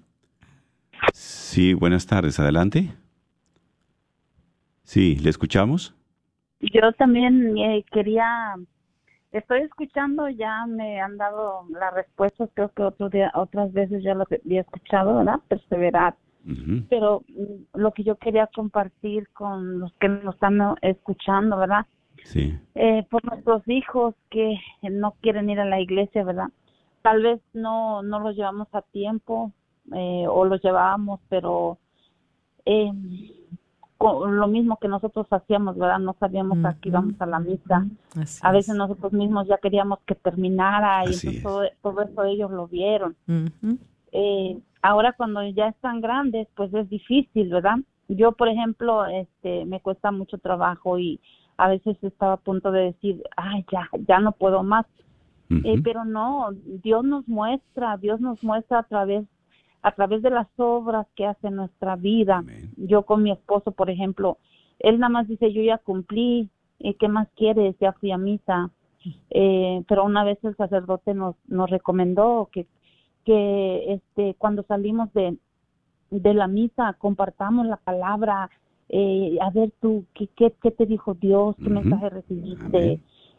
Sí, buenas tardes, adelante. Sí, ¿le escuchamos? Yo también eh, quería, estoy escuchando, ya me han dado las respuestas, creo que otro día, otras veces ya lo había escuchado, ¿verdad? Perseverar. Uh-huh. Pero lo que yo quería compartir con los que nos están escuchando, ¿verdad? Sí. Eh, por nuestros hijos que no quieren ir a la iglesia, ¿verdad? Tal vez no, no los llevamos a tiempo eh, o los llevábamos, pero eh, con lo mismo que nosotros hacíamos, ¿verdad? No sabíamos uh-huh. a qué íbamos a la misa. Así a veces es. Nosotros mismos ya queríamos que terminara y Así entonces todo, todo eso ellos lo vieron. Uh-huh. Eh, ahora cuando ya están grandes, pues es difícil, ¿verdad? Yo, por ejemplo, este, me cuesta mucho trabajo y a veces estaba a punto de decir, ay, ya, ya no puedo más. Uh-huh. Eh, pero no, Dios nos muestra, Dios nos muestra a través, a través de las obras que hace en nuestra vida. Amén. Yo con mi esposo, por ejemplo, él nada más dice, yo ya cumplí, eh, ¿qué más quieres? Ya fui a misa. Eh, pero una vez el sacerdote nos, nos recomendó que, que este, cuando salimos de, de la misa, compartamos la palabra. Eh, a ver tú, ¿qué, qué, qué te dijo Dios? ¿Qué uh-huh. mensaje recibiste? Amén.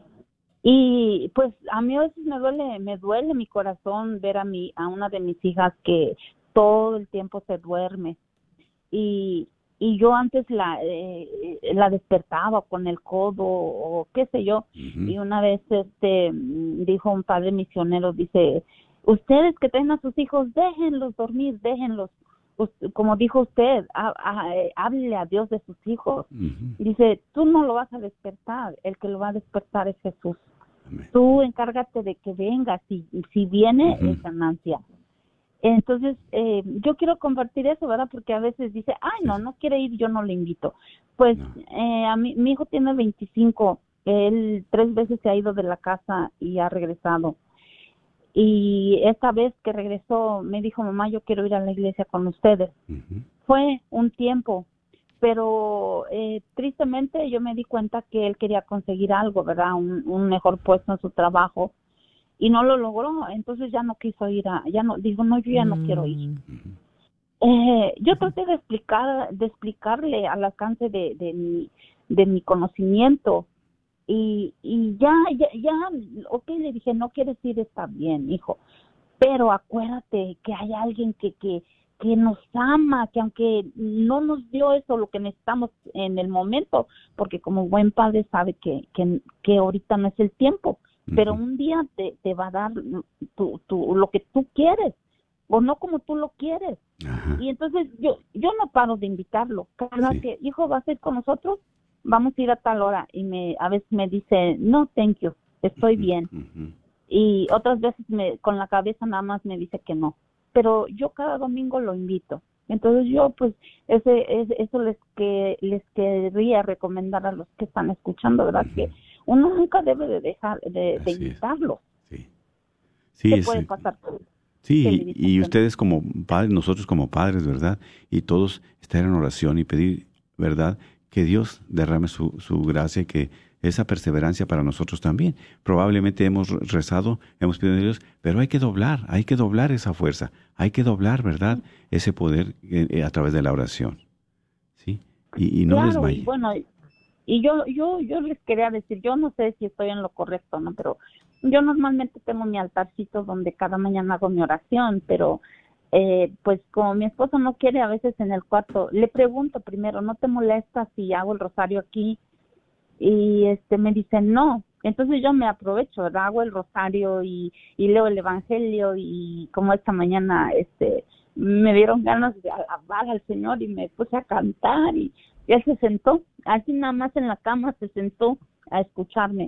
Y pues a mí a veces me duele, me duele mi corazón ver a mi, a una de mis hijas que todo el tiempo se duerme. Y, y yo antes la, eh, la despertaba con el codo o qué sé yo. Uh-huh. Y una vez este dijo un padre misionero, dice, ustedes que traen a sus hijos, déjenlos dormir, déjenlos. Como dijo usted, háblele a Dios de sus hijos. Uh-huh. Dice, tú no lo vas a despertar, el que lo va a despertar es Jesús. Amén. Tú encárgate de que venga, si, si viene uh-huh. es ganancia. Entonces, eh, yo quiero compartir eso, ¿verdad? Porque a veces dice, ay, no, no quiere ir, yo no le invito. Pues no. eh, a mí, mi hijo tiene veinticinco, él tres veces se ha ido de la casa y ha regresado. Y esta vez que regresó me dijo, mamá, yo quiero ir a la iglesia con ustedes. Uh-huh. Fue un tiempo, pero eh, tristemente yo me di cuenta que él quería conseguir algo, ¿verdad? Un, un mejor puesto en su trabajo y no lo logró. Entonces ya no quiso ir a, ya no, digo, no, yo ya no uh-huh. quiero ir. Uh-huh. Eh, yo traté de explicar, de explicarle al alcance de, de mi, de mi conocimiento. Y, y ya, ya, ya, ok, le dije, no quieres ir, está bien, hijo, pero acuérdate que hay alguien que, que, que nos ama, que aunque no nos dio eso, lo que necesitamos en el momento, porque como buen padre sabe que, que, que ahorita no es el tiempo, uh-huh. pero un día te, te va a dar tu, tu, lo que tú quieres, o no como tú lo quieres. Uh-huh. Y entonces yo, yo no paro de invitarlo, cada sí. que, hijo, ¿vas a ir con nosotros? Vamos a ir a tal hora, y me a veces me dice, no, thank you, estoy bien. Uh-huh. Y otras veces me con la cabeza nada más me dice que no. Pero yo cada domingo lo invito. Entonces yo, pues, ese, ese eso les que les querría recomendar a los que están escuchando, ¿verdad? Uh-huh. Que uno nunca debe de dejar de, de invitarlo. Sí, sí. ¿Qué es, puede pasar? Sí, y, y ustedes como padres, nosotros como padres, ¿verdad? Y todos estar en oración y pedir, ¿verdad?, que Dios derrame su, su gracia y que esa perseverancia para nosotros también. Probablemente hemos rezado, hemos pedido a Dios, pero hay que doblar, hay que doblar esa fuerza, hay que doblar, ¿verdad?, ese poder eh, a través de la oración, ¿sí? Y, y no claro, desmayes. Y bueno, y yo, yo, yo les quería decir, yo no sé si estoy en lo correcto, ¿no? Pero yo normalmente tengo mi altarcito donde cada mañana hago mi oración, pero Eh, pues como mi esposo no quiere, a veces en el cuarto, le pregunto primero, ¿no te molesta si hago el rosario aquí? Y este me dice, no. Entonces yo me aprovecho, ¿verdad? Hago el rosario y, y leo el evangelio y como esta mañana este me dieron ganas de alabar al Señor y me puse a cantar y, y él se sentó, así nada más en la cama se sentó a escucharme.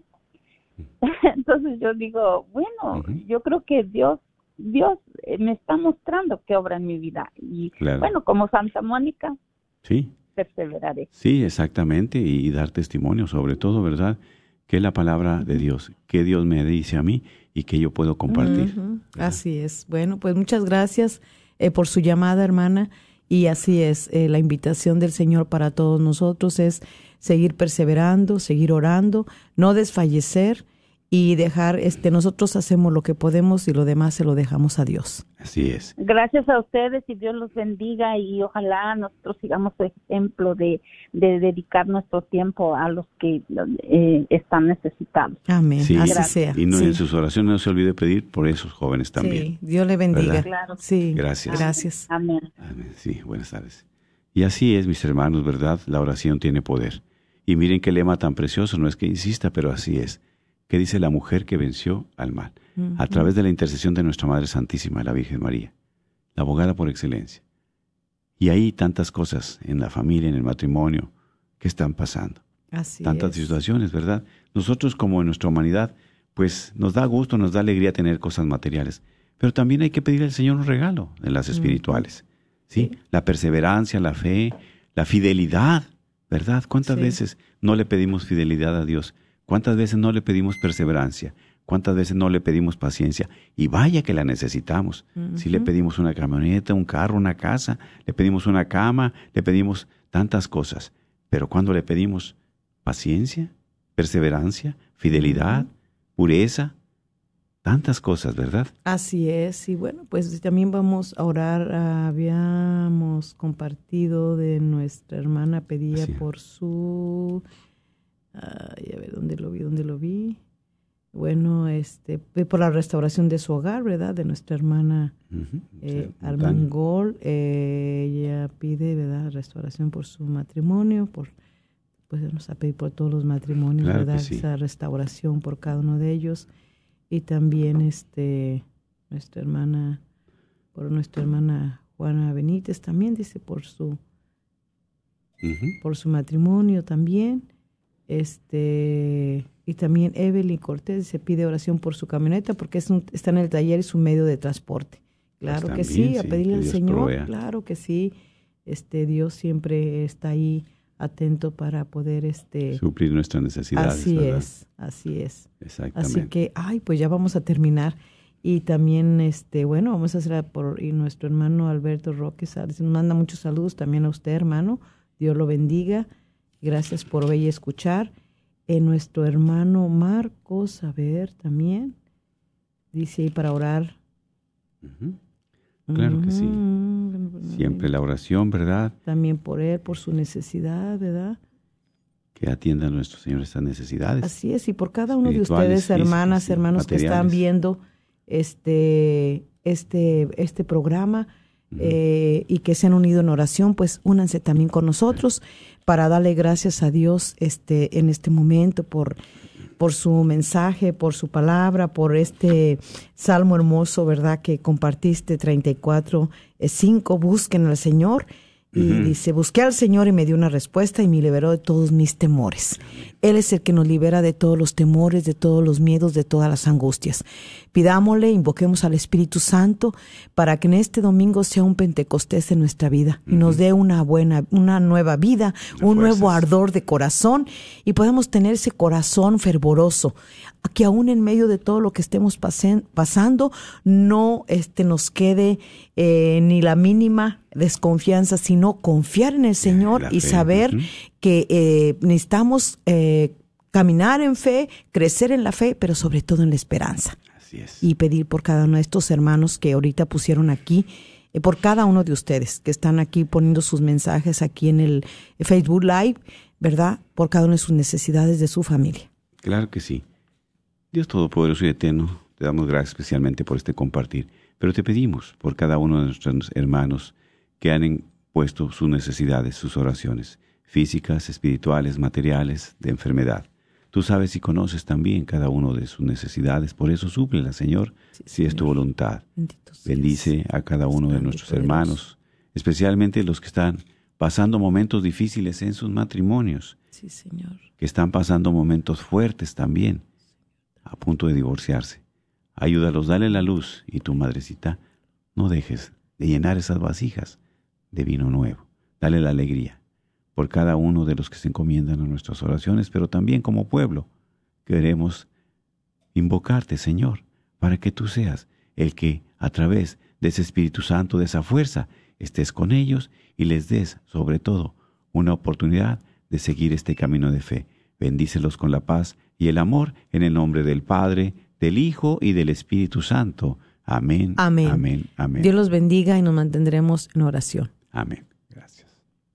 Entonces yo digo, bueno, uh-huh. yo creo que Dios Dios me está mostrando qué obra en mi vida. Y claro. bueno, como Santa Mónica, sí. perseveraré. Sí, exactamente, y, y dar testimonio sobre todo, ¿verdad? Que es la palabra de Dios, que Dios me dice a mí y que yo puedo compartir. Uh-huh. Así es. Bueno, pues muchas gracias eh, por su llamada, hermana. Y así es, eh, la invitación del Señor para todos nosotros es seguir perseverando, seguir orando, no desfallecer y dejar, este, nosotros hacemos lo que podemos y lo demás se lo dejamos a Dios. Así es. Gracias a ustedes y Dios los bendiga y ojalá nosotros sigamos el ejemplo de, de dedicar nuestro tiempo a los que eh, están necesitados. Amén, Sí. así Gracias. sea. Y no, sí. en sus oraciones no se olvide pedir por esos jóvenes también. Sí, Dios le bendiga. ¿Verdad? Claro. Sí, Gracias. Gracias. Amén. Amén. Sí, buenas tardes. Y así es, mis hermanos, ¿verdad? La oración tiene poder. Y miren qué lema tan precioso, no es que insista, pero así es. ¿Qué dice la mujer que venció al mal? Uh-huh. A través de la intercesión de nuestra Madre Santísima, la Virgen María, la abogada por excelencia. Y hay tantas cosas en la familia, en el matrimonio, que están pasando. Así Tantas es. situaciones, ¿verdad? Nosotros, como en nuestra humanidad, pues nos da gusto, nos da alegría tener cosas materiales. Pero también hay que pedir al Señor un regalo en las espirituales. ¿Sí? Sí. La perseverancia, la fe, la fidelidad, ¿verdad? ¿Cuántas Sí. veces no le pedimos fidelidad a Dios? ¿Cuántas veces no le pedimos perseverancia? ¿Cuántas veces no le pedimos paciencia? Y vaya que la necesitamos. Uh-huh. Si le pedimos una camioneta, un carro, una casa, le pedimos una cama, le pedimos tantas cosas. Pero cuando le pedimos paciencia, perseverancia, fidelidad, Uh-huh. pureza, tantas cosas, ¿verdad? Así es, y bueno, pues también vamos a orar. Habíamos compartido de nuestra hermana, pedía Así es. por su, ay, a ver, ¿dónde lo vi? ¿Dónde lo vi? Bueno, este, por la restauración de su hogar, ¿verdad? De nuestra hermana Uh-huh. eh, Sí, Armangol. Eh, ella pide, ¿verdad? Restauración por su matrimonio, por, pues nos ha pedido por todos los matrimonios, Claro que ¿verdad? sí. Esa restauración por cada uno de ellos. Y también este nuestra hermana, por nuestra hermana Juana Benítez también dice por su Ujú. por su matrimonio también. Este y también Evelyn Cortés se pide oración por su camioneta porque es un, está en el taller y su medio de transporte. Claro Pues que también, sí, a sí, pedirle que al Dios Señor, provea. claro que sí. Este Dios siempre está ahí atento para poder este Suplir nuestras necesidades. así ¿verdad? es, así es. Exactamente. Así que, ay, pues ya vamos a terminar. Y también, este, bueno, vamos a hacer por y nuestro hermano Alberto Roque nos manda muchos saludos también a usted, hermano. Dios lo bendiga. Gracias por ver y escuchar. Eh, nuestro hermano Marcos, a ver, también dice ahí para orar. Ujú. Claro que sí. Ujú. Siempre la oración, ¿verdad? También por él, por su necesidad, ¿verdad? Que atienda a nuestro Señor estas necesidades. Así es, y por cada uno de Espirituales, ustedes, hermanas, físicas y hermanos que están materiales. viendo este, este, este programa Ujú. eh, y que se han unido en oración, pues únanse también con nosotros para darle gracias a Dios este, en este momento por, por su mensaje, por su palabra, por este salmo hermoso, ¿verdad? Que compartiste, treinta y cuatro, cinco, busquen al Señor. Y Ujú. dice, busqué al Señor y me dio una respuesta y me liberó de todos mis temores. Él es el que nos libera de todos los temores, de todos los miedos, de todas las angustias. Pidámosle, invoquemos al Espíritu Santo para que en este domingo sea un Pentecostés en nuestra vida y nos dé una buena, una nueva vida, De un nuevo fuerzas. ardor de corazón y podamos tener ese corazón fervoroso, que aún en medio de todo lo que estemos pasen, pasando, no este, nos quede eh, ni la mínima desconfianza, sino confiar en el Señor La y fe, saber ujú. que eh, necesitamos eh, caminar en fe, crecer en la fe, pero sobre todo en la esperanza. Así es. Y pedir por cada uno de estos hermanos que ahorita pusieron aquí, eh, por cada uno de ustedes que están aquí poniendo sus mensajes aquí en el Facebook Live, ¿verdad? Por cada una de sus necesidades de su familia. Claro que sí. Dios Todopoderoso y Eterno, te damos gracias especialmente por este compartir, pero te pedimos por cada uno de nuestros hermanos que han puesto sus necesidades, sus oraciones, físicas, espirituales, materiales, de enfermedad. Tú sabes y conoces también cada uno de sus necesidades, por eso súplela, Señor, Sí, si es tu Señor. voluntad. Bendito seas. Bendice a cada uno de Grande y nuestros poderoso. hermanos, especialmente los que están pasando momentos difíciles en sus matrimonios, Sí, Señor. que están pasando momentos fuertes también, a punto de divorciarse. Ayúdalos, dale la luz y tu madrecita, no dejes de llenar esas vasijas de vino nuevo. Dale la alegría por cada uno de los que se encomiendan a nuestras oraciones, pero también como pueblo queremos invocarte, Señor, para que tú seas el que a través de ese Espíritu Santo, de esa fuerza, estés con ellos y les des, sobre todo, una oportunidad de seguir este camino de fe. Bendícelos con la paz y el amor en el nombre del Padre, del Hijo y del Espíritu Santo. Amén. Amén. Amén. Amén. Dios los bendiga y nos mantendremos en oración. Amén. Gracias.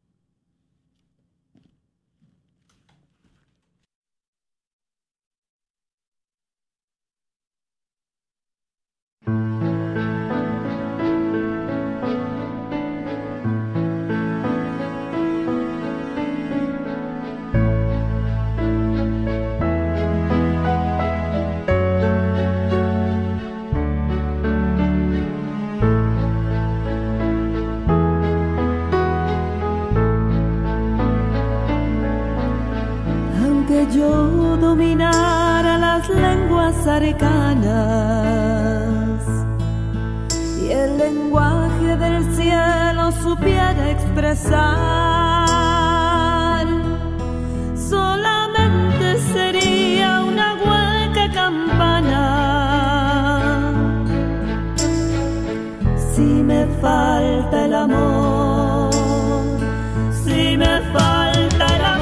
Yo dominara las lenguas arcanas y el lenguaje del cielo supiera expresar, solamente sería una hueca campana. Si me falta el amor, si me falta el amor,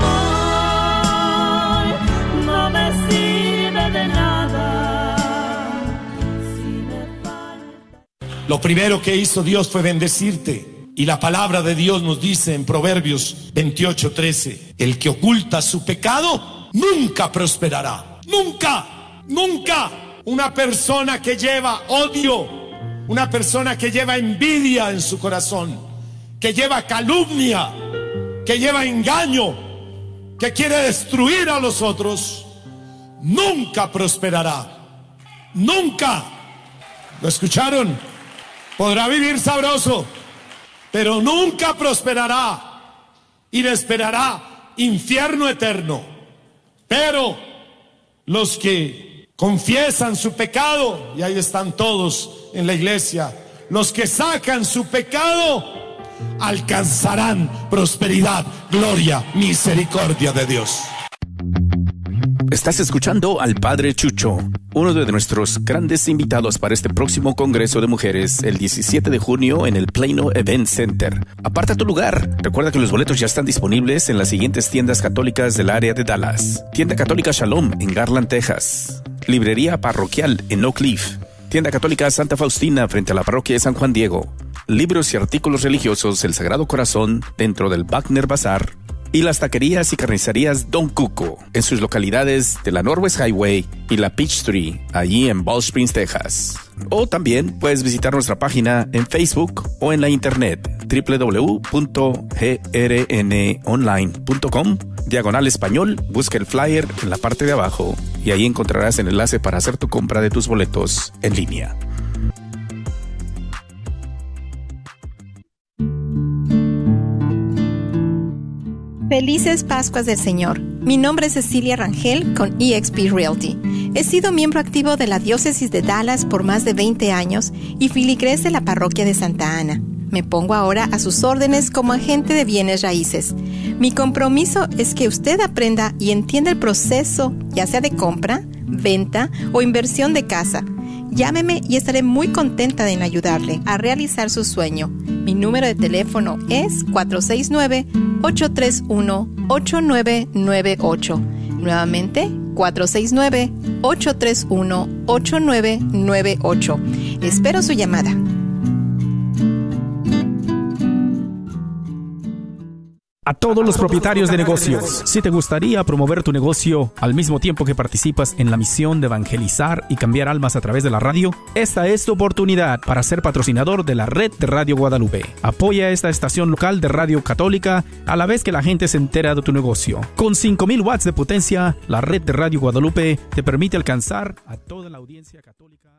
lo primero que hizo Dios fue bendecirte. Y la palabra de Dios nos dice en Proverbios veintiocho trece, el que oculta su pecado nunca prosperará. Nunca, nunca. Una persona que lleva odio, una persona que lleva envidia en su corazón, que lleva calumnia, que lleva engaño, que quiere destruir a los otros, nunca prosperará. Nunca. ¿Lo escucharon? Podrá vivir sabroso, pero nunca prosperará y le esperará infierno eterno. Pero los que confiesan su pecado, y ahí están todos en la iglesia, los que sacan su pecado, alcanzarán prosperidad, gloria, misericordia de Dios. Estás escuchando al Padre Chucho, uno de nuestros grandes invitados para este próximo Congreso de Mujeres, el diecisiete de junio en el Plano Event Center. Aparta tu lugar. Recuerda que los boletos ya están disponibles en las siguientes tiendas católicas del área de Dallas. Tienda Católica Shalom en Garland, Texas. Librería Parroquial en Oak Cliff. Tienda Católica Santa Faustina frente a la Parroquia de San Juan Diego. Libros y artículos religiosos El Sagrado Corazón dentro del Wagner Bazar. Y las taquerías y carnicerías Don Cuco en sus localidades de la Northwest Highway y la Peachtree, allí en Ball Springs, Texas. O también puedes visitar nuestra página en Facebook o en la internet w w w punto g r n online punto com diagonal español. Busca el flyer en la parte de abajo y ahí encontrarás el enlace para hacer tu compra de tus boletos en línea. Felices Pascuas del Señor. Mi nombre es Cecilia Rangel con E X P Realty. He sido miembro activo de la Diócesis de Dallas por más de veinte años y filigrés de la Parroquia de Santa Ana. Me pongo ahora a sus órdenes como agente de bienes raíces. Mi compromiso es que usted aprenda y entienda el proceso, ya sea de compra, venta o inversión de casa. Llámeme y estaré muy contenta en ayudarle a realizar su sueño. Mi número de teléfono es cuatro seis nueve, ocho tres uno, ocho nueve nueve ocho. Nuevamente, cuatro seis nueve, ocho tres uno, ocho nueve nueve ocho. Espero su llamada. A todos los propietarios de negocios, si te gustaría promover tu negocio al mismo tiempo que participas en la misión de evangelizar y cambiar almas a través de la radio, esta es tu oportunidad para ser patrocinador de la red de Radio Guadalupe. Apoya esta estación local de radio católica a la vez que la gente se entera de tu negocio. Con cinco mil watts de potencia, la red de Radio Guadalupe te permite alcanzar a toda la audiencia católica.